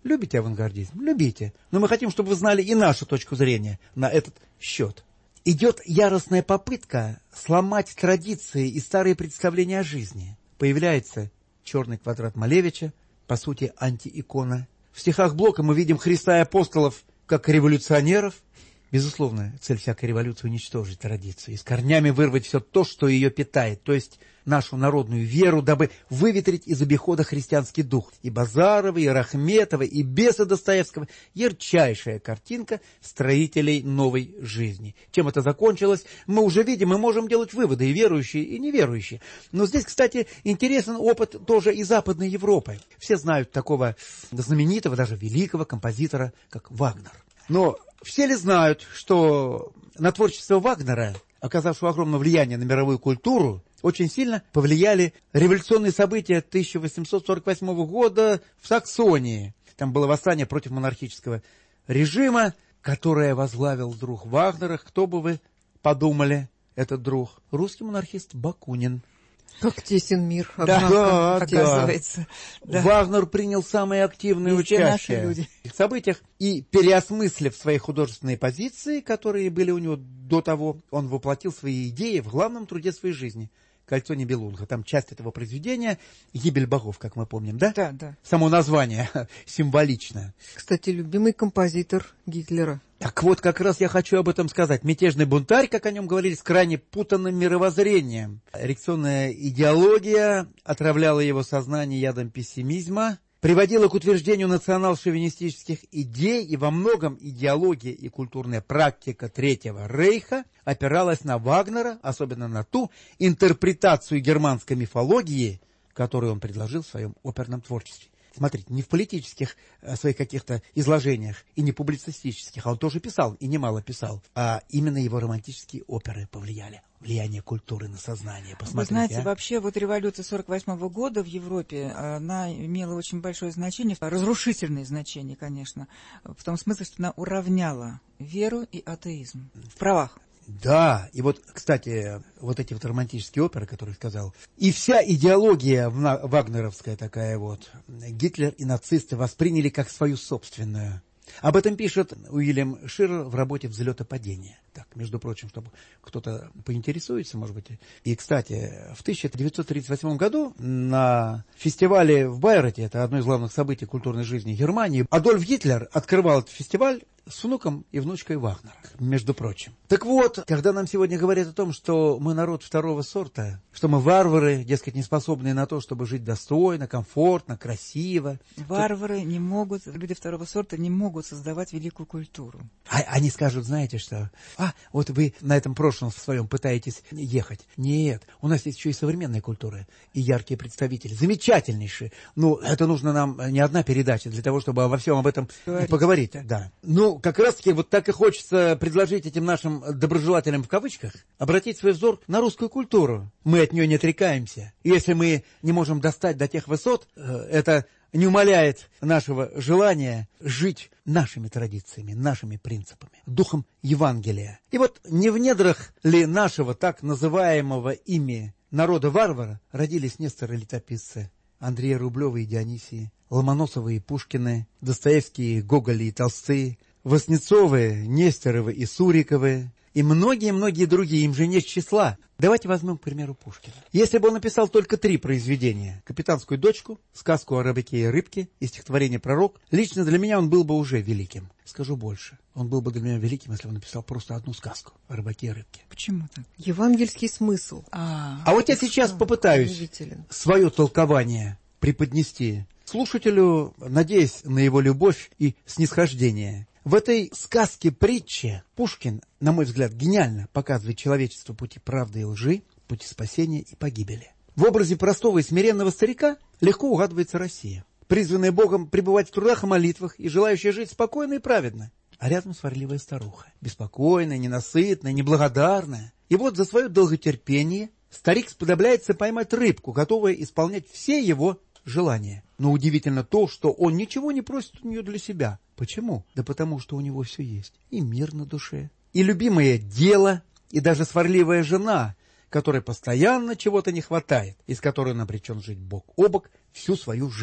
Любите авангардизм? Любите. Но мы хотим, чтобы вы знали и нашу точку зрения на этот счет. Идет яростная попытка сломать традиции и старые представления о жизни. Появляется черный квадрат Малевича, по сути, антиикона. В стихах Блока мы видим Христа и апостолов как революционеров. Безусловно, цель всякой революции — уничтожить традицию и с корнями вырвать все то, что ее питает, то есть нашу народную веру, дабы выветрить из обихода христианский дух. И Базарова, и Рахметова, и беса Достоевского — ярчайшая картинка строителей новой жизни. Чем это закончилось, мы уже видим, мы можем делать выводы, и верующие, и неверующие. Но здесь, кстати, интересен опыт тоже и Западной Европы. Все знают такого знаменитого, даже великого композитора, как Вагнер. Но все ли знают, что на творчество Вагнера, оказавшего огромное влияние на мировую культуру, очень сильно повлияли революционные события тысяча восемьсот сорок восьмого года в Саксонии. Там было восстание против монархического режима, которое возглавил друг Вагнера. Кто бы вы подумали, этот друг? Русский монархист Бакунин. Как тесен мир, однако, да, оказывается. Да. Вагнер принял самое активное Везде участие в событиях и, переосмыслив свои художественные позиции, которые были у него до того, он воплотил свои идеи в главном труде своей жизни — «Кольцо Нибелунга». Там часть этого произведения — «Гибель богов», как мы помним, да? Да, да. Само название символично. Кстати, любимый композитор Гитлера. Так вот, как раз я хочу об этом сказать. Мятежный бунтарь, как о нем говорили, с крайне путанным мировоззрением. Эрекционная идеология отравляла его сознание ядом пессимизма, приводила к утверждению национал-шовинистических идей, и во многом идеология и культурная практика Третьего Рейха опиралась на Вагнера, особенно на ту интерпретацию германской мифологии, которую он предложил в своем оперном творчестве. Смотрите, не в политических а, своих каких-то изложениях и не публицистических, а он тоже писал, и немало писал, а именно его романтические оперы повлияли. Влияние культуры на сознание. Посмотрите, Вы знаете, а? вообще вот революция сорок восьмого года в Европе, она имела очень большое значение, разрушительное значение, конечно, в том смысле, что она уравняла веру и атеизм в правах. Да, и вот, кстати, вот эти вот романтические оперы, которые сказал, и вся идеология вагнеровская такая вот, Гитлер и нацисты восприняли как свою собственную. Об этом пишет Уильям Ширер в работе «Взлет и падение». Так, между прочим, чтобы кто-то поинтересуется, может быть. И, кстати, в тысяча девятьсот тридцать восьмом году на фестивале в Байрете, это одно из главных событий культурной жизни Германии, Адольф Гитлер открывал этот фестиваль с внуком и внучкой Вагнера, между прочим. Так вот, когда нам сегодня говорят о том, что мы народ второго сорта, что мы варвары, дескать, не способные на то, чтобы жить достойно, комфортно, красиво. Варвары то... не могут, люди второго сорта не могут создавать великую культуру. А, они скажут, знаете что, а, вот вы на этом прошлом своем пытаетесь ехать. Нет, у нас есть еще и современная культура, и яркие представители, замечательнейшие. Ну, это нужно нам не одна передача для того, чтобы во всем об этом Говорить. поговорить. Да. Ну, как раз-таки вот так и хочется предложить этим нашим доброжелателям в кавычках обратить свой взор на русскую культуру. Мы от нее не отрекаемся. И если мы не можем достать до тех высот, это не умаляет нашего желания жить нашими традициями, нашими принципами, духом Евангелия. И вот не в недрах ли нашего так называемого ими народа-варвара родились Нестор и летописцы, Андрея Рублева и Дионисии, Ломоносовы и Пушкины, Достоевские, Гоголи и Толстые, Васнецовы, Нестеровы и Суриковы, и многие-многие другие, им же нет числа. Давайте возьмем, к примеру, Пушкина. Если бы он написал только три произведения: «Капитанскую дочку», «Сказку о рыбаке и рыбке» и стихотворение «Пророк», лично для меня он был бы уже великим. Скажу больше, он был бы для меня великим, если бы он написал просто одну сказку о рыбаке и рыбке. Почему так? Евангельский смысл. А, а вот я сейчас попытаюсь свое толкование преподнести слушателю, надеясь на его любовь и снисхождение. В этой сказке-притче Пушкин, на мой взгляд, гениально показывает человечеству пути правды и лжи, пути спасения и погибели. В образе простого и смиренного старика легко угадывается Россия, призванная Богом пребывать в трудах и молитвах и желающая жить спокойно и праведно. А рядом сварливая старуха, беспокойная, ненасытная, неблагодарная. И вот за свое долготерпение старик сподобляется поймать рыбку, готовая исполнять все его желания. Но удивительно то, что он ничего не просит у нее для себя. Почему? Да потому что у него все есть. И мир на душе, и любимое дело, и даже сварливая жена, которой постоянно чего-то не хватает, и с которой он обречен жить бок о бок всю свою жизнь.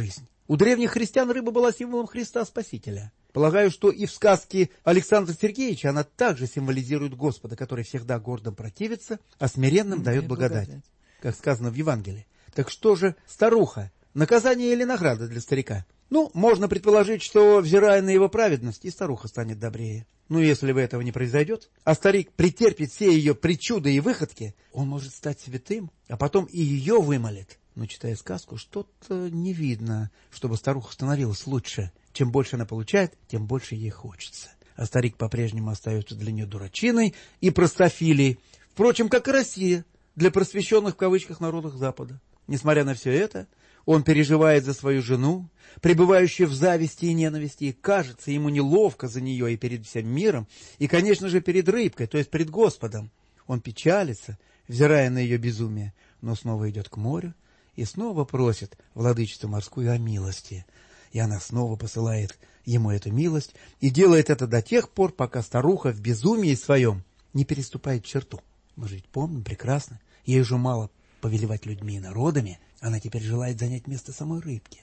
У древних христиан рыба была символом Христа Спасителя. Полагаю, что и в сказке Александра Сергеевича она также символизирует Господа, который всегда гордым противится, а смиренным mm, дает благодать, благодать, как сказано в Евангелии. Так что же старуха, наказание или награда для старика? Ну, можно предположить, что, взирая на его праведность, и старуха станет добрее. Но если бы этого не произойдет, а старик претерпит все ее причуды и выходки, он может стать святым, а потом и ее вымолит. Но, читая сказку, что-то не видно, чтобы старуха становилась лучше. Чем больше она получает, тем больше ей хочется. А старик по-прежнему остается для нее дурачиной и простофилией, впрочем, как и Россия, для просвещенных в кавычках народов Запада. Несмотря на все это, он переживает за свою жену, пребывающую в зависти и ненависти, и кажется ему неловко за нее и перед всем миром, и, конечно же, перед рыбкой, то есть перед Господом. Он печалится, взирая на ее безумие, но снова идет к морю и снова просит владычицу морскую о милости. И она снова посылает ему эту милость и делает это до тех пор, пока старуха в безумии своем не переступает черту. Мы же ведь помним прекрасно, ей уже мало повелевать людьми и народами, она теперь желает занять место самой рыбки.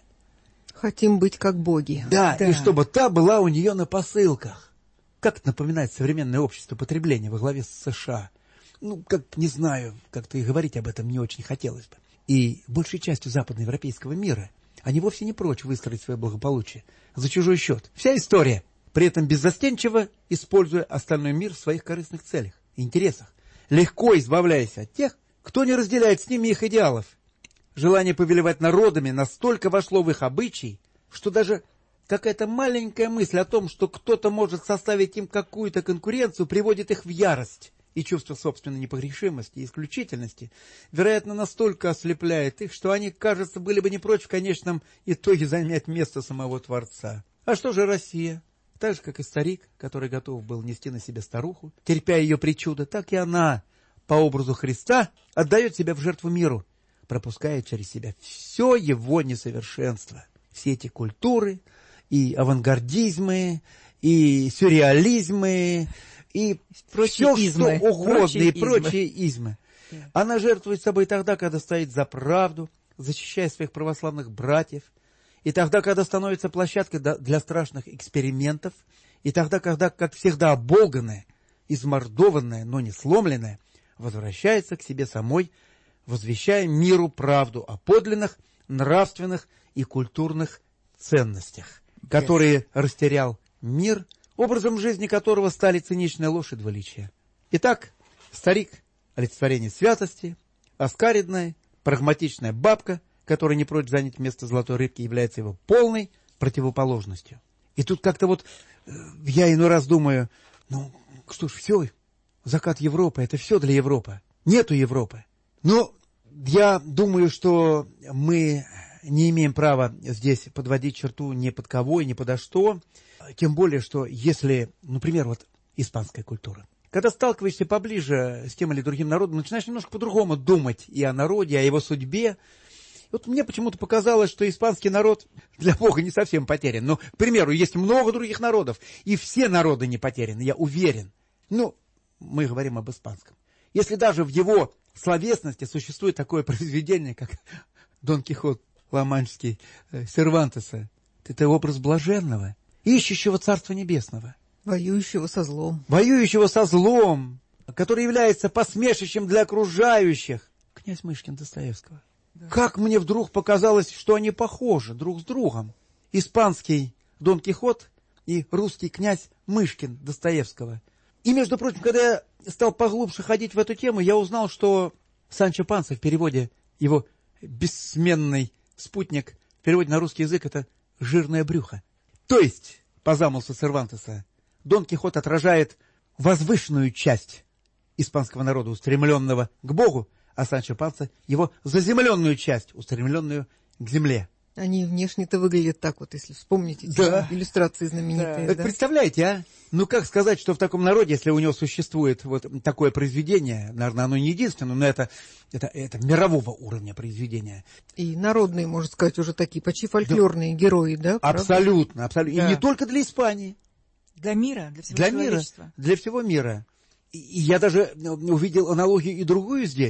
Хотим быть как боги. Да, да, и чтобы та была у нее на посылках. Как это напоминает современное общество потребления во главе с США? Ну, как, не знаю, как-то и говорить об этом не очень хотелось бы. И большей частью западноевропейского мира они вовсе не прочь выстроить свое благополучие за чужой счет. Вся история, при этом беззастенчиво используя остальной мир в своих корыстных целях и интересах, легко избавляясь от тех, кто не разделяет с ними их идеалов. Желание повелевать народами настолько вошло в их обычай, что даже какая-то маленькая мысль о том, что кто-то может составить им какую-то конкуренцию, приводит их в ярость. И чувство собственной непогрешимости и исключительности, вероятно, настолько ослепляет их, что они, кажется, были бы не прочь в конечном итоге занять место самого Творца. А что же Россия? Так же, как и старик, который готов был нести на себе старуху, терпя ее причуды, так и она, по образу Христа, отдает себя в жертву миру, пропуская через себя все его несовершенство. Все эти культуры, и авангардизмы, и сюрреализмы, и все, измы, что угодно, прочие и прочие измы. измы. Она жертвует собой тогда, когда стоит за правду, защищая своих православных братьев, и тогда, когда становится площадкой для страшных экспериментов, и тогда, когда, как всегда, оболганная, измордованная, но не сломленная, возвращается к себе самой, возвещая миру правду о подлинных нравственных и культурных ценностях, которые yes. растерял мир, образом жизни которого стали циничная ложь и двуличие. Итак, старик – олицетворение святости, а скаридная, прагматичная бабка, которая не прочь занять место золотой рыбки, является его полной противоположностью. И тут как-то вот э, я иной раз думаю, ну что ж, все, закат Европы – это все для Европы. Нету Европы. Но я думаю, что мы не имеем права здесь подводить черту ни под кого и ни подо что. Тем более, что если, например, вот испанская культура. Когда сталкиваешься поближе с тем или другим народом, начинаешь немножко по-другому думать и о народе, и о его судьбе. Вот мне почему-то показалось, что испанский народ для Бога не совсем потерян. Но, к примеру, есть много других народов, и все народы не потеряны, я уверен. Ну, мы говорим об испанском. Если даже в его словесности существует такое произведение, как Дон Кихот ла-Манческий Сервантеса, это образ блаженного, ищущего Царства Небесного. Воюющего со злом. Воюющего со злом, который является посмешищем для окружающих. Князь Мышкин Достоевского. Да. Как мне вдруг показалось, что они похожи друг с другом. Испанский Дон Кихот и русский князь Мышкин Достоевского. И, между прочим, когда я стал поглубже ходить в эту тему, я узнал, что Санчо Панса в переводе, его бессменный спутник, в переводе на русский язык, это «жирное брюхо». То есть, по замыслу Сервантеса, Дон Кихот отражает возвышенную часть испанского народа, устремленного к Богу, а Санчо Панса его заземленную часть, устремленную к земле. Они внешне-то выглядят так вот, если вспомните да. иллюстрации знаменитые. Да. Да. Представляете, а? Ну, как сказать, что в таком народе, если у него существует вот такое произведение, наверное, оно не единственное, но это, это, это мирового уровня произведения. И народные, можно сказать, уже такие почти фольклорные да. герои, да? Абсолютно, абсолютно. Да. И не только для Испании. Для мира, для всего для человечества. Мира, для всего мира. И, и я даже увидел аналогию и другую здесь.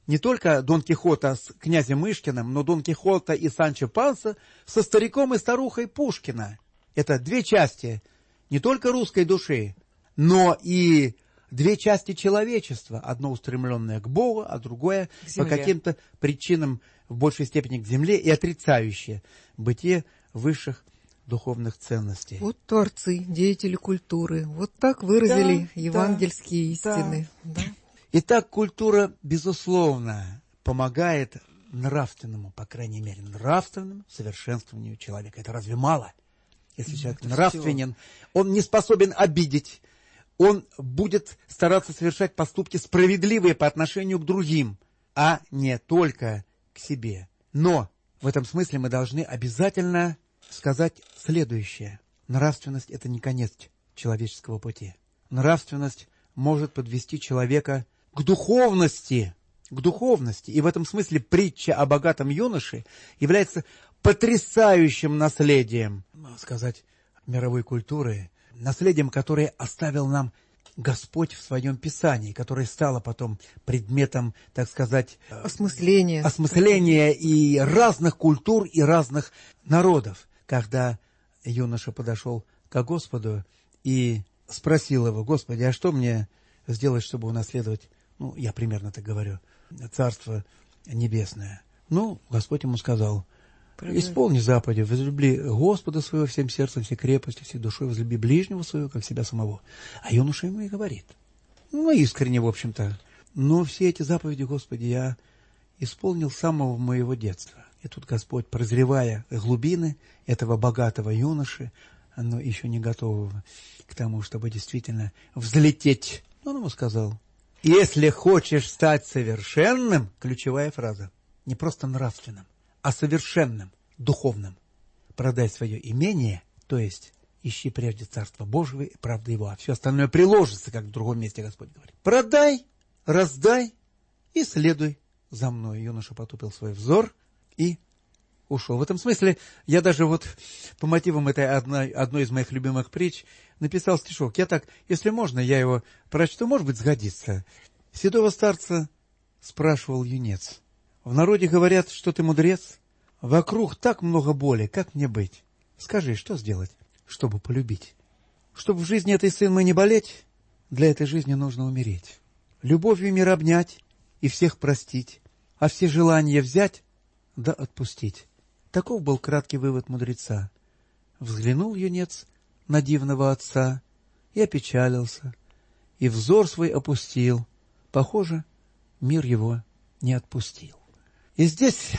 не только Дон Кихота с князем Мышкиным, но Дон Кихота и Санчо Панса со стариком и старухой Пушкина. Это две части не только русской души, но и две части человечества. Одно устремленное к Богу, а другое по каким-то причинам в большей степени к земле и отрицающее бытие высших духовных ценностей. Вот творцы, деятели культуры, вот так выразили да, евангельские да, истины. Да. Итак, культура, безусловно, помогает нравственному, по крайней мере, нравственному совершенствованию человека. Это разве мало? Если человек Это нравственен, он не способен обидеть, он будет стараться совершать поступки справедливые по отношению к другим, а не только к себе. Но в этом смысле мы должны обязательно сказать следующее. Нравственность – это не конец человеческого пути. Нравственность может подвести человека к духовности, к духовности. И в этом смысле притча о богатом юноше является потрясающим наследием, можно сказать, мировой культуры, наследием, которое оставил нам Господь в своем Писании, которое стало потом предметом, так сказать, осмысления, осмысления и разных культур, и разных народов. Когда юноша подошел к Господу и спросил его: Господи, а что мне сделать, чтобы унаследовать, ну, я примерно так говорю, Царство Небесное? Ну, Господь ему сказал: исполни заповеди, возлюби Господа своего всем сердцем, всей крепостью, всей душой, возлюби ближнего своего, как себя самого. А юноша ему и говорит, ну, искренне, в общем-то: но все эти заповеди, Господи, я исполнил с самого моего детства. И тут Господь, прозревая глубины этого богатого юноши, но еще не готового к тому, чтобы действительно взлететь, он ему сказал: если хочешь стать совершенным, ключевая фраза, не просто нравственным, а совершенным, духовным, продай свое имение, то есть ищи прежде Царство Божие и правды Его, а все остальное приложится, как в другом месте Господь говорит. Продай, раздай и следуй за мной. Юноша потупил свой взор и ушел. В этом смысле я даже вот по мотивам этой одной, одной из моих любимых притч написал стишок. Я так, если можно, я его прочту, может быть, сгодится. Седого старца спрашивал юнец: в народе говорят, что ты мудрец, вокруг так много боли, как мне быть? Скажи, что сделать, чтобы полюбить? Чтобы в жизни этой, сын мой, не болеть, для этой жизни нужно умереть. Любовью мир обнять и всех простить, а все желания взять да отпустить. Таков был краткий вывод мудреца. Взглянул юнец на дивного отца и опечалился, и взор свой опустил. Похоже, мир его не отпустил. И здесь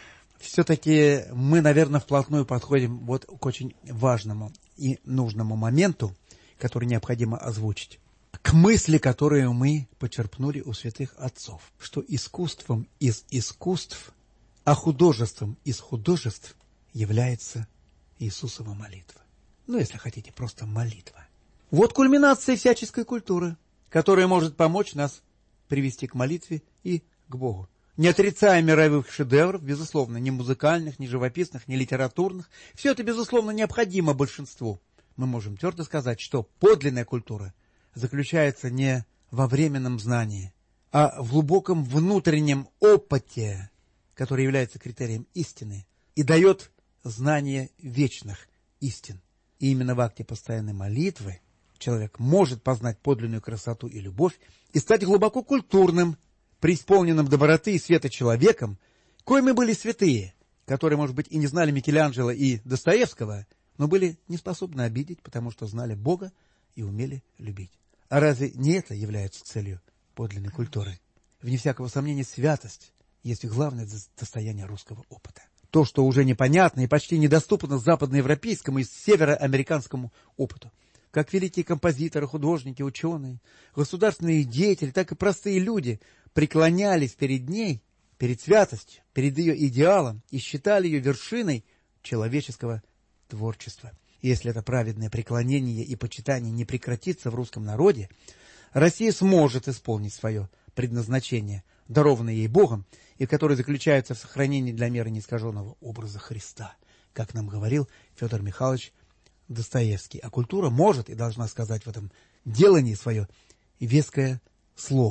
все-таки мы, наверное, вплотную подходим вот к очень важному и нужному моменту, который необходимо озвучить. К мысли, которую мы почерпнули у святых отцов, что искусством из искусств, а художеством из художеств является Иисусова молитва. Ну, если хотите, просто молитва. Вот кульминация всяческой культуры, которая может помочь нас привести к молитве и к Богу. Не отрицая мировых шедевров, безусловно, ни музыкальных, ни живописных, ни литературных, все это, безусловно, необходимо большинству. Мы можем твердо сказать, что подлинная культура заключается не во временном знании, а в глубоком внутреннем опыте, который является критерием истины и дает знание вечных истин. И именно в акте постоянной молитвы человек может познать подлинную красоту и любовь и стать глубоко культурным, преисполненным доброты и света человеком, коими были святые, которые, может быть, и не знали Микеланджело и Достоевского, но были не способны обидеть, потому что знали Бога и умели любить. А разве не это является целью подлинной культуры? Вне всякого сомнения, святость есть главное достояние русского опыта. То, что уже непонятно и почти недоступно западноевропейскому и североамериканскому опыту. Как великие композиторы, художники, ученые, государственные деятели, так и простые люди преклонялись перед ней, перед святостью, перед ее идеалом и считали ее вершиной человеческого творчества. И если это праведное преклонение и почитание не прекратится в русском народе, Россия сможет исполнить свое предназначение, дарованное ей Богом, и которое заключается в сохранении для мира неискаженного образа Христа, как нам говорил Федор Михайлович Достоевский. А культура может и должна сказать в этом делании свое веское слово.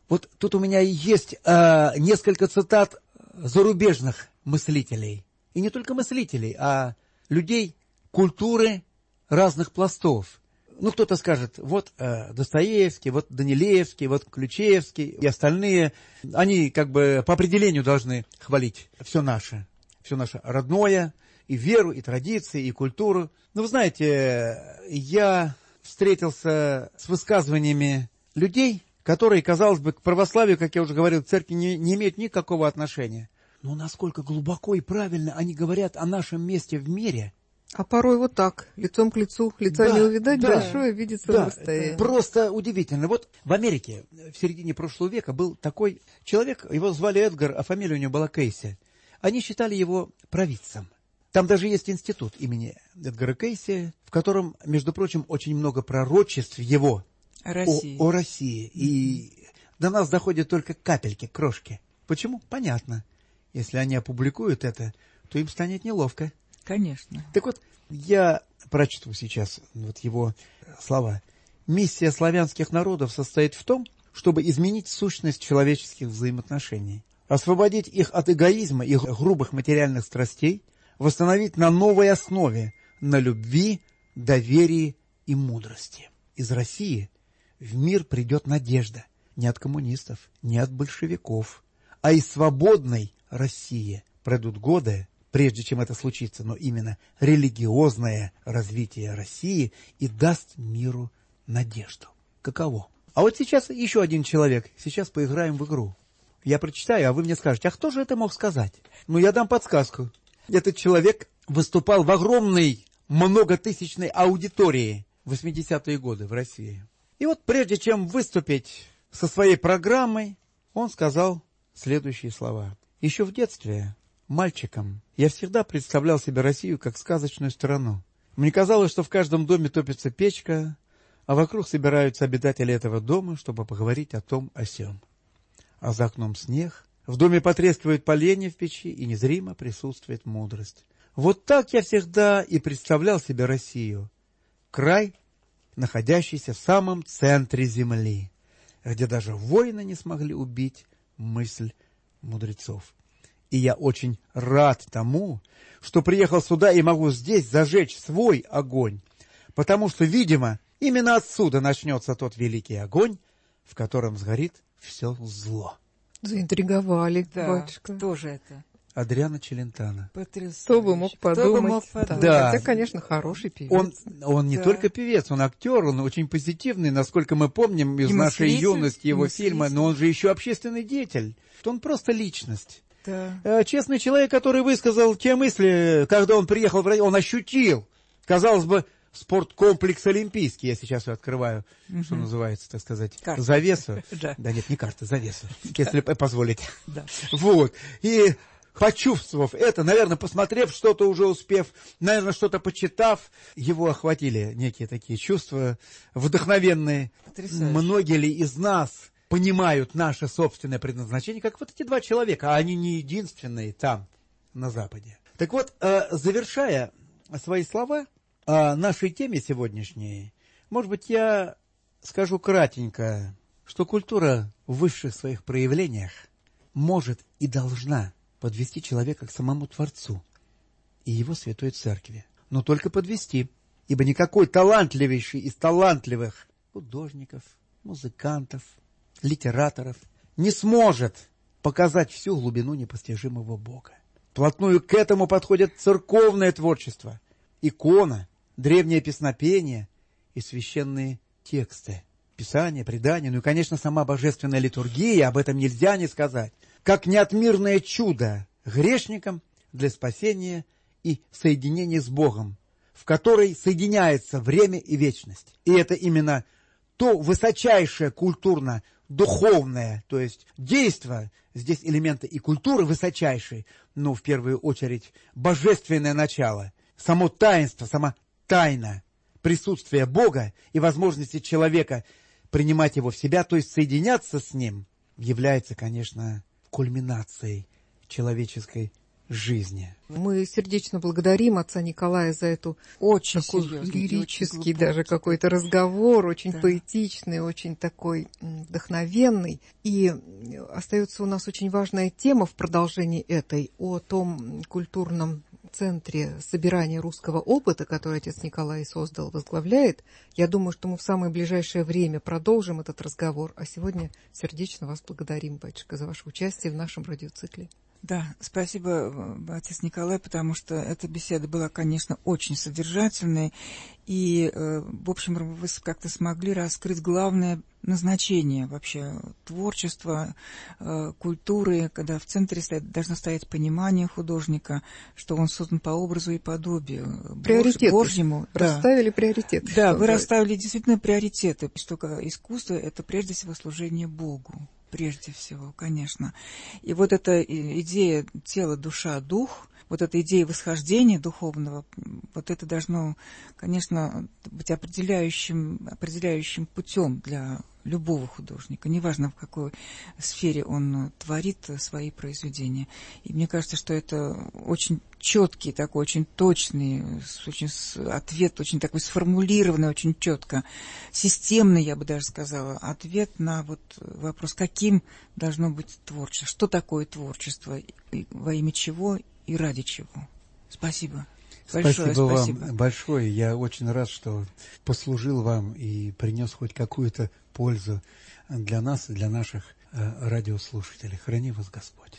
Вот тут у меня есть э, несколько цитат зарубежных мыслителей. И не только мыслителей, а людей культуры разных пластов. Ну, кто-то скажет, вот э, Достоевский, вот Данилевский, вот Ключевский и остальные, они как бы по определению должны хвалить все наше, все наше родное, и веру, и традиции, и культуру. Но вы знаете, я встретился с высказываниями людей, которые, казалось бы, к православию, как я уже говорил, к церкви не, не имеют никакого отношения. Но насколько глубоко и правильно они говорят о нашем месте в мире. А порой вот так, лицом к лицу, лица Да, не увидать, да, большое видится да, в расстоянии. Просто удивительно. Вот в Америке в середине прошлого века был такой человек, его звали Эдгар, а фамилия у него была Кейси. Они считали его провидцем. Там даже есть институт имени Эдгара Кейси, в котором, между прочим, очень много пророчеств его О России. О, о России. И до нас доходят только капельки, крошки. Почему? Понятно. Если они опубликуют это, то им станет неловко. Конечно. Так вот, я прочту сейчас вот его слова. «Миссия славянских народов состоит в том, чтобы изменить сущность человеческих взаимоотношений, освободить их от эгоизма и грубых материальных страстей, восстановить на новой основе, на любви, доверии и мудрости. Из России в мир придет надежда не от коммунистов, не от большевиков, а из свободной России пройдут годы, прежде чем это случится, но именно религиозное развитие России и даст миру надежду». Каково? А вот сейчас еще один человек. Сейчас поиграем в игру. Я прочитаю, а вы мне скажете, а кто же это мог сказать? Ну, я дам подсказку. Этот человек выступал в огромной многотысячной аудитории в восьмидесятые годы в России. И вот прежде чем выступить со своей программой, он сказал следующие слова. «Еще в детстве, мальчиком, я всегда представлял себе Россию как сказочную страну. Мне казалось, что в каждом доме топится печка, а вокруг собираются обитатели этого дома, чтобы поговорить о том, о сём. А за окном снег, в доме потрескивают поленья в печи, и незримо присутствует мудрость. Вот так я всегда и представлял себе Россию. Край, находящийся в самом центре земли, где даже воины не смогли убить мысль мудрецов. И я очень рад тому, что приехал сюда и могу здесь зажечь свой огонь, потому что, видимо, именно отсюда начнется тот великий огонь, в котором сгорит все зло». Заинтриговали, Да, батюшка. кто же это? Адриано Челентано. Потрясающе. Кто бы мог подумать. Кто бы мог подумать. Да. Хотя, конечно, хороший певец. Он, он не Да. только певец, он актер, он очень позитивный, насколько мы помним из И нашей мыслитель, юности и его мыслитель. фильма, но он же еще общественный деятель. Он просто личность. Да. Э, Честный человек, который высказал те мысли, когда он приехал в Россию, он ощутил, казалось бы, спорткомплекс Олимпийский. Я сейчас открываю, Мгм. что называется, так сказать, Карту. завесу. Да. Да нет, не карта, завесу, если п- позволите. Да. Вот. И почувствовав это, наверное, посмотрев что-то, уже успев, наверное, что-то почитав, его охватили некие такие чувства вдохновенные. Потрясающе. Многие ли из нас понимают наше собственное предназначение, как вот эти два человека, а они не единственные там, на Западе. Так вот, э, завершая свои слова о нашей теме сегодняшней, может быть, я скажу кратенько, что культура в высших своих проявлениях может и должна подвести человека к самому Творцу и его Святой Церкви. Но только подвести, ибо никакой талантливейший из талантливых художников, музыкантов, литераторов не сможет показать всю глубину непостижимого Бога. Вплотную к этому подходит церковное творчество, икона, древнее песнопение и священные тексты, Писание, предание, ну и, конечно, сама божественная литургия, об этом нельзя не сказать, как неотмирное чудо грешникам для спасения и соединения с Богом, в которой соединяется время и вечность. И это именно то высочайшее культурно-духовное, то есть действо, здесь элементы и культуры высочайшие, но в первую очередь божественное начало, само таинство, сама тайна присутствия Бога и возможности человека принимать его в себя, то есть соединяться с ним, является, конечно, кульминацией человеческой жизни. Мы сердечно благодарим отца Николая за эту Очень такой серьезный, лирический очень даже глубокий. какой-то разговор, очень Да. поэтичный, очень такой вдохновенный. И остается у нас очень важная тема в продолжении этой о том культурном центре собирания русского опыта, который отец Николай создал, возглавляет. Я думаю, что мы в самое ближайшее время продолжим этот разговор. А сегодня сердечно вас благодарим, батюшка, за ваше участие в нашем радиоцикле. Да, спасибо, отец Николай, потому что эта беседа была, конечно, очень содержательной. И, в общем, вы как-то смогли раскрыть главное назначение вообще творчества, культуры, когда в центре стоит, должно стоять понимание художника, что он создан по образу и подобию Приоритеты. Божьему. Расставили да. приоритеты. Да, вы расставили действительно приоритеты, что искусство – это прежде всего служение Богу. Прежде всего, конечно. И вот эта идея тела, душа, дух, вот эта идея восхождения духовного, вот это должно, конечно, быть определяющим, определяющим путем для любого художника, неважно, в какой сфере он творит свои произведения. И мне кажется, что это очень четкий, такой очень точный очень ответ, очень такой сформулированный, очень четко, системный, я бы даже сказала, ответ на вот вопрос, каким должно быть творчество, что такое творчество, и во имя чего и ради чего. Спасибо. Большое Спасибо, спасибо вам большое. Я очень рад, что послужил вам и принес хоть какую-то пользу для нас и для наших э, радиослушателей. Храни вас Господь.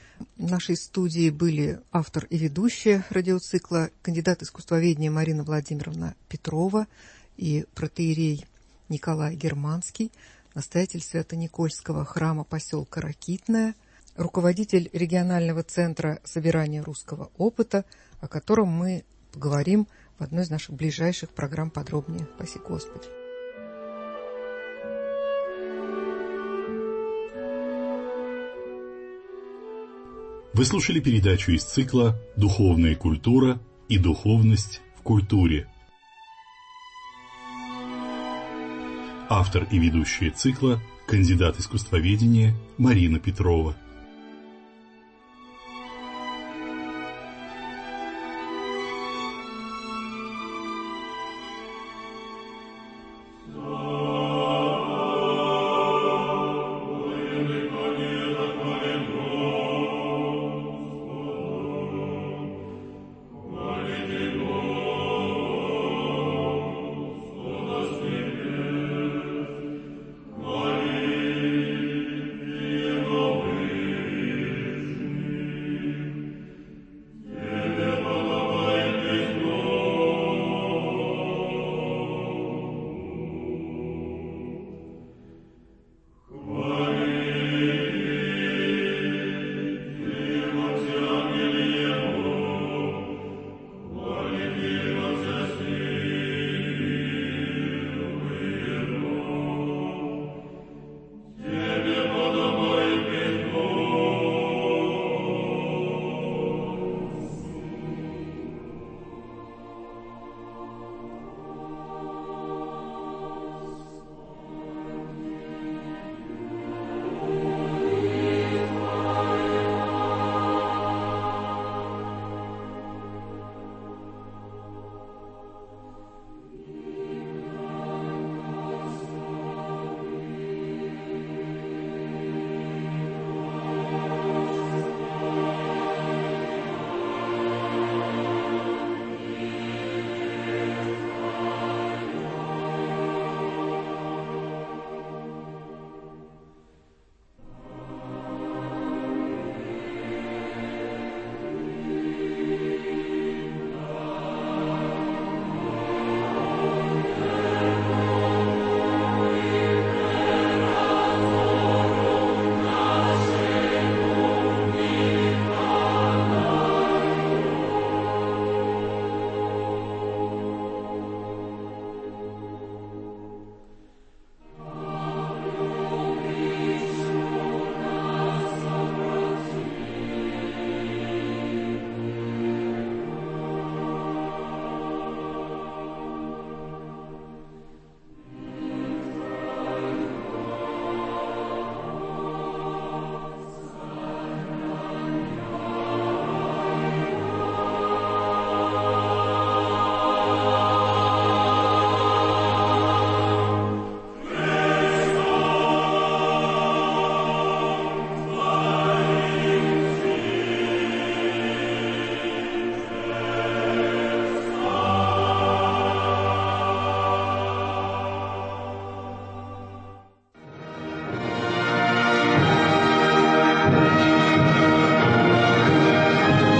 В нашей студии были автор и ведущая радиоцикла, кандидат искусствоведения Марина Владимировна Петрова и протоиерей Николай Германский, настоятель Свято-Никольского храма поселка Ракитное, руководитель регионального центра собирания русского опыта, о котором мы поговорим в одной из наших ближайших программ подробнее. Спаси Господи. Вы слушали передачу из цикла «Духовная культура и духовность в культуре». Автор и ведущая цикла – кандидат искусствоведения Марина Петрова. Oh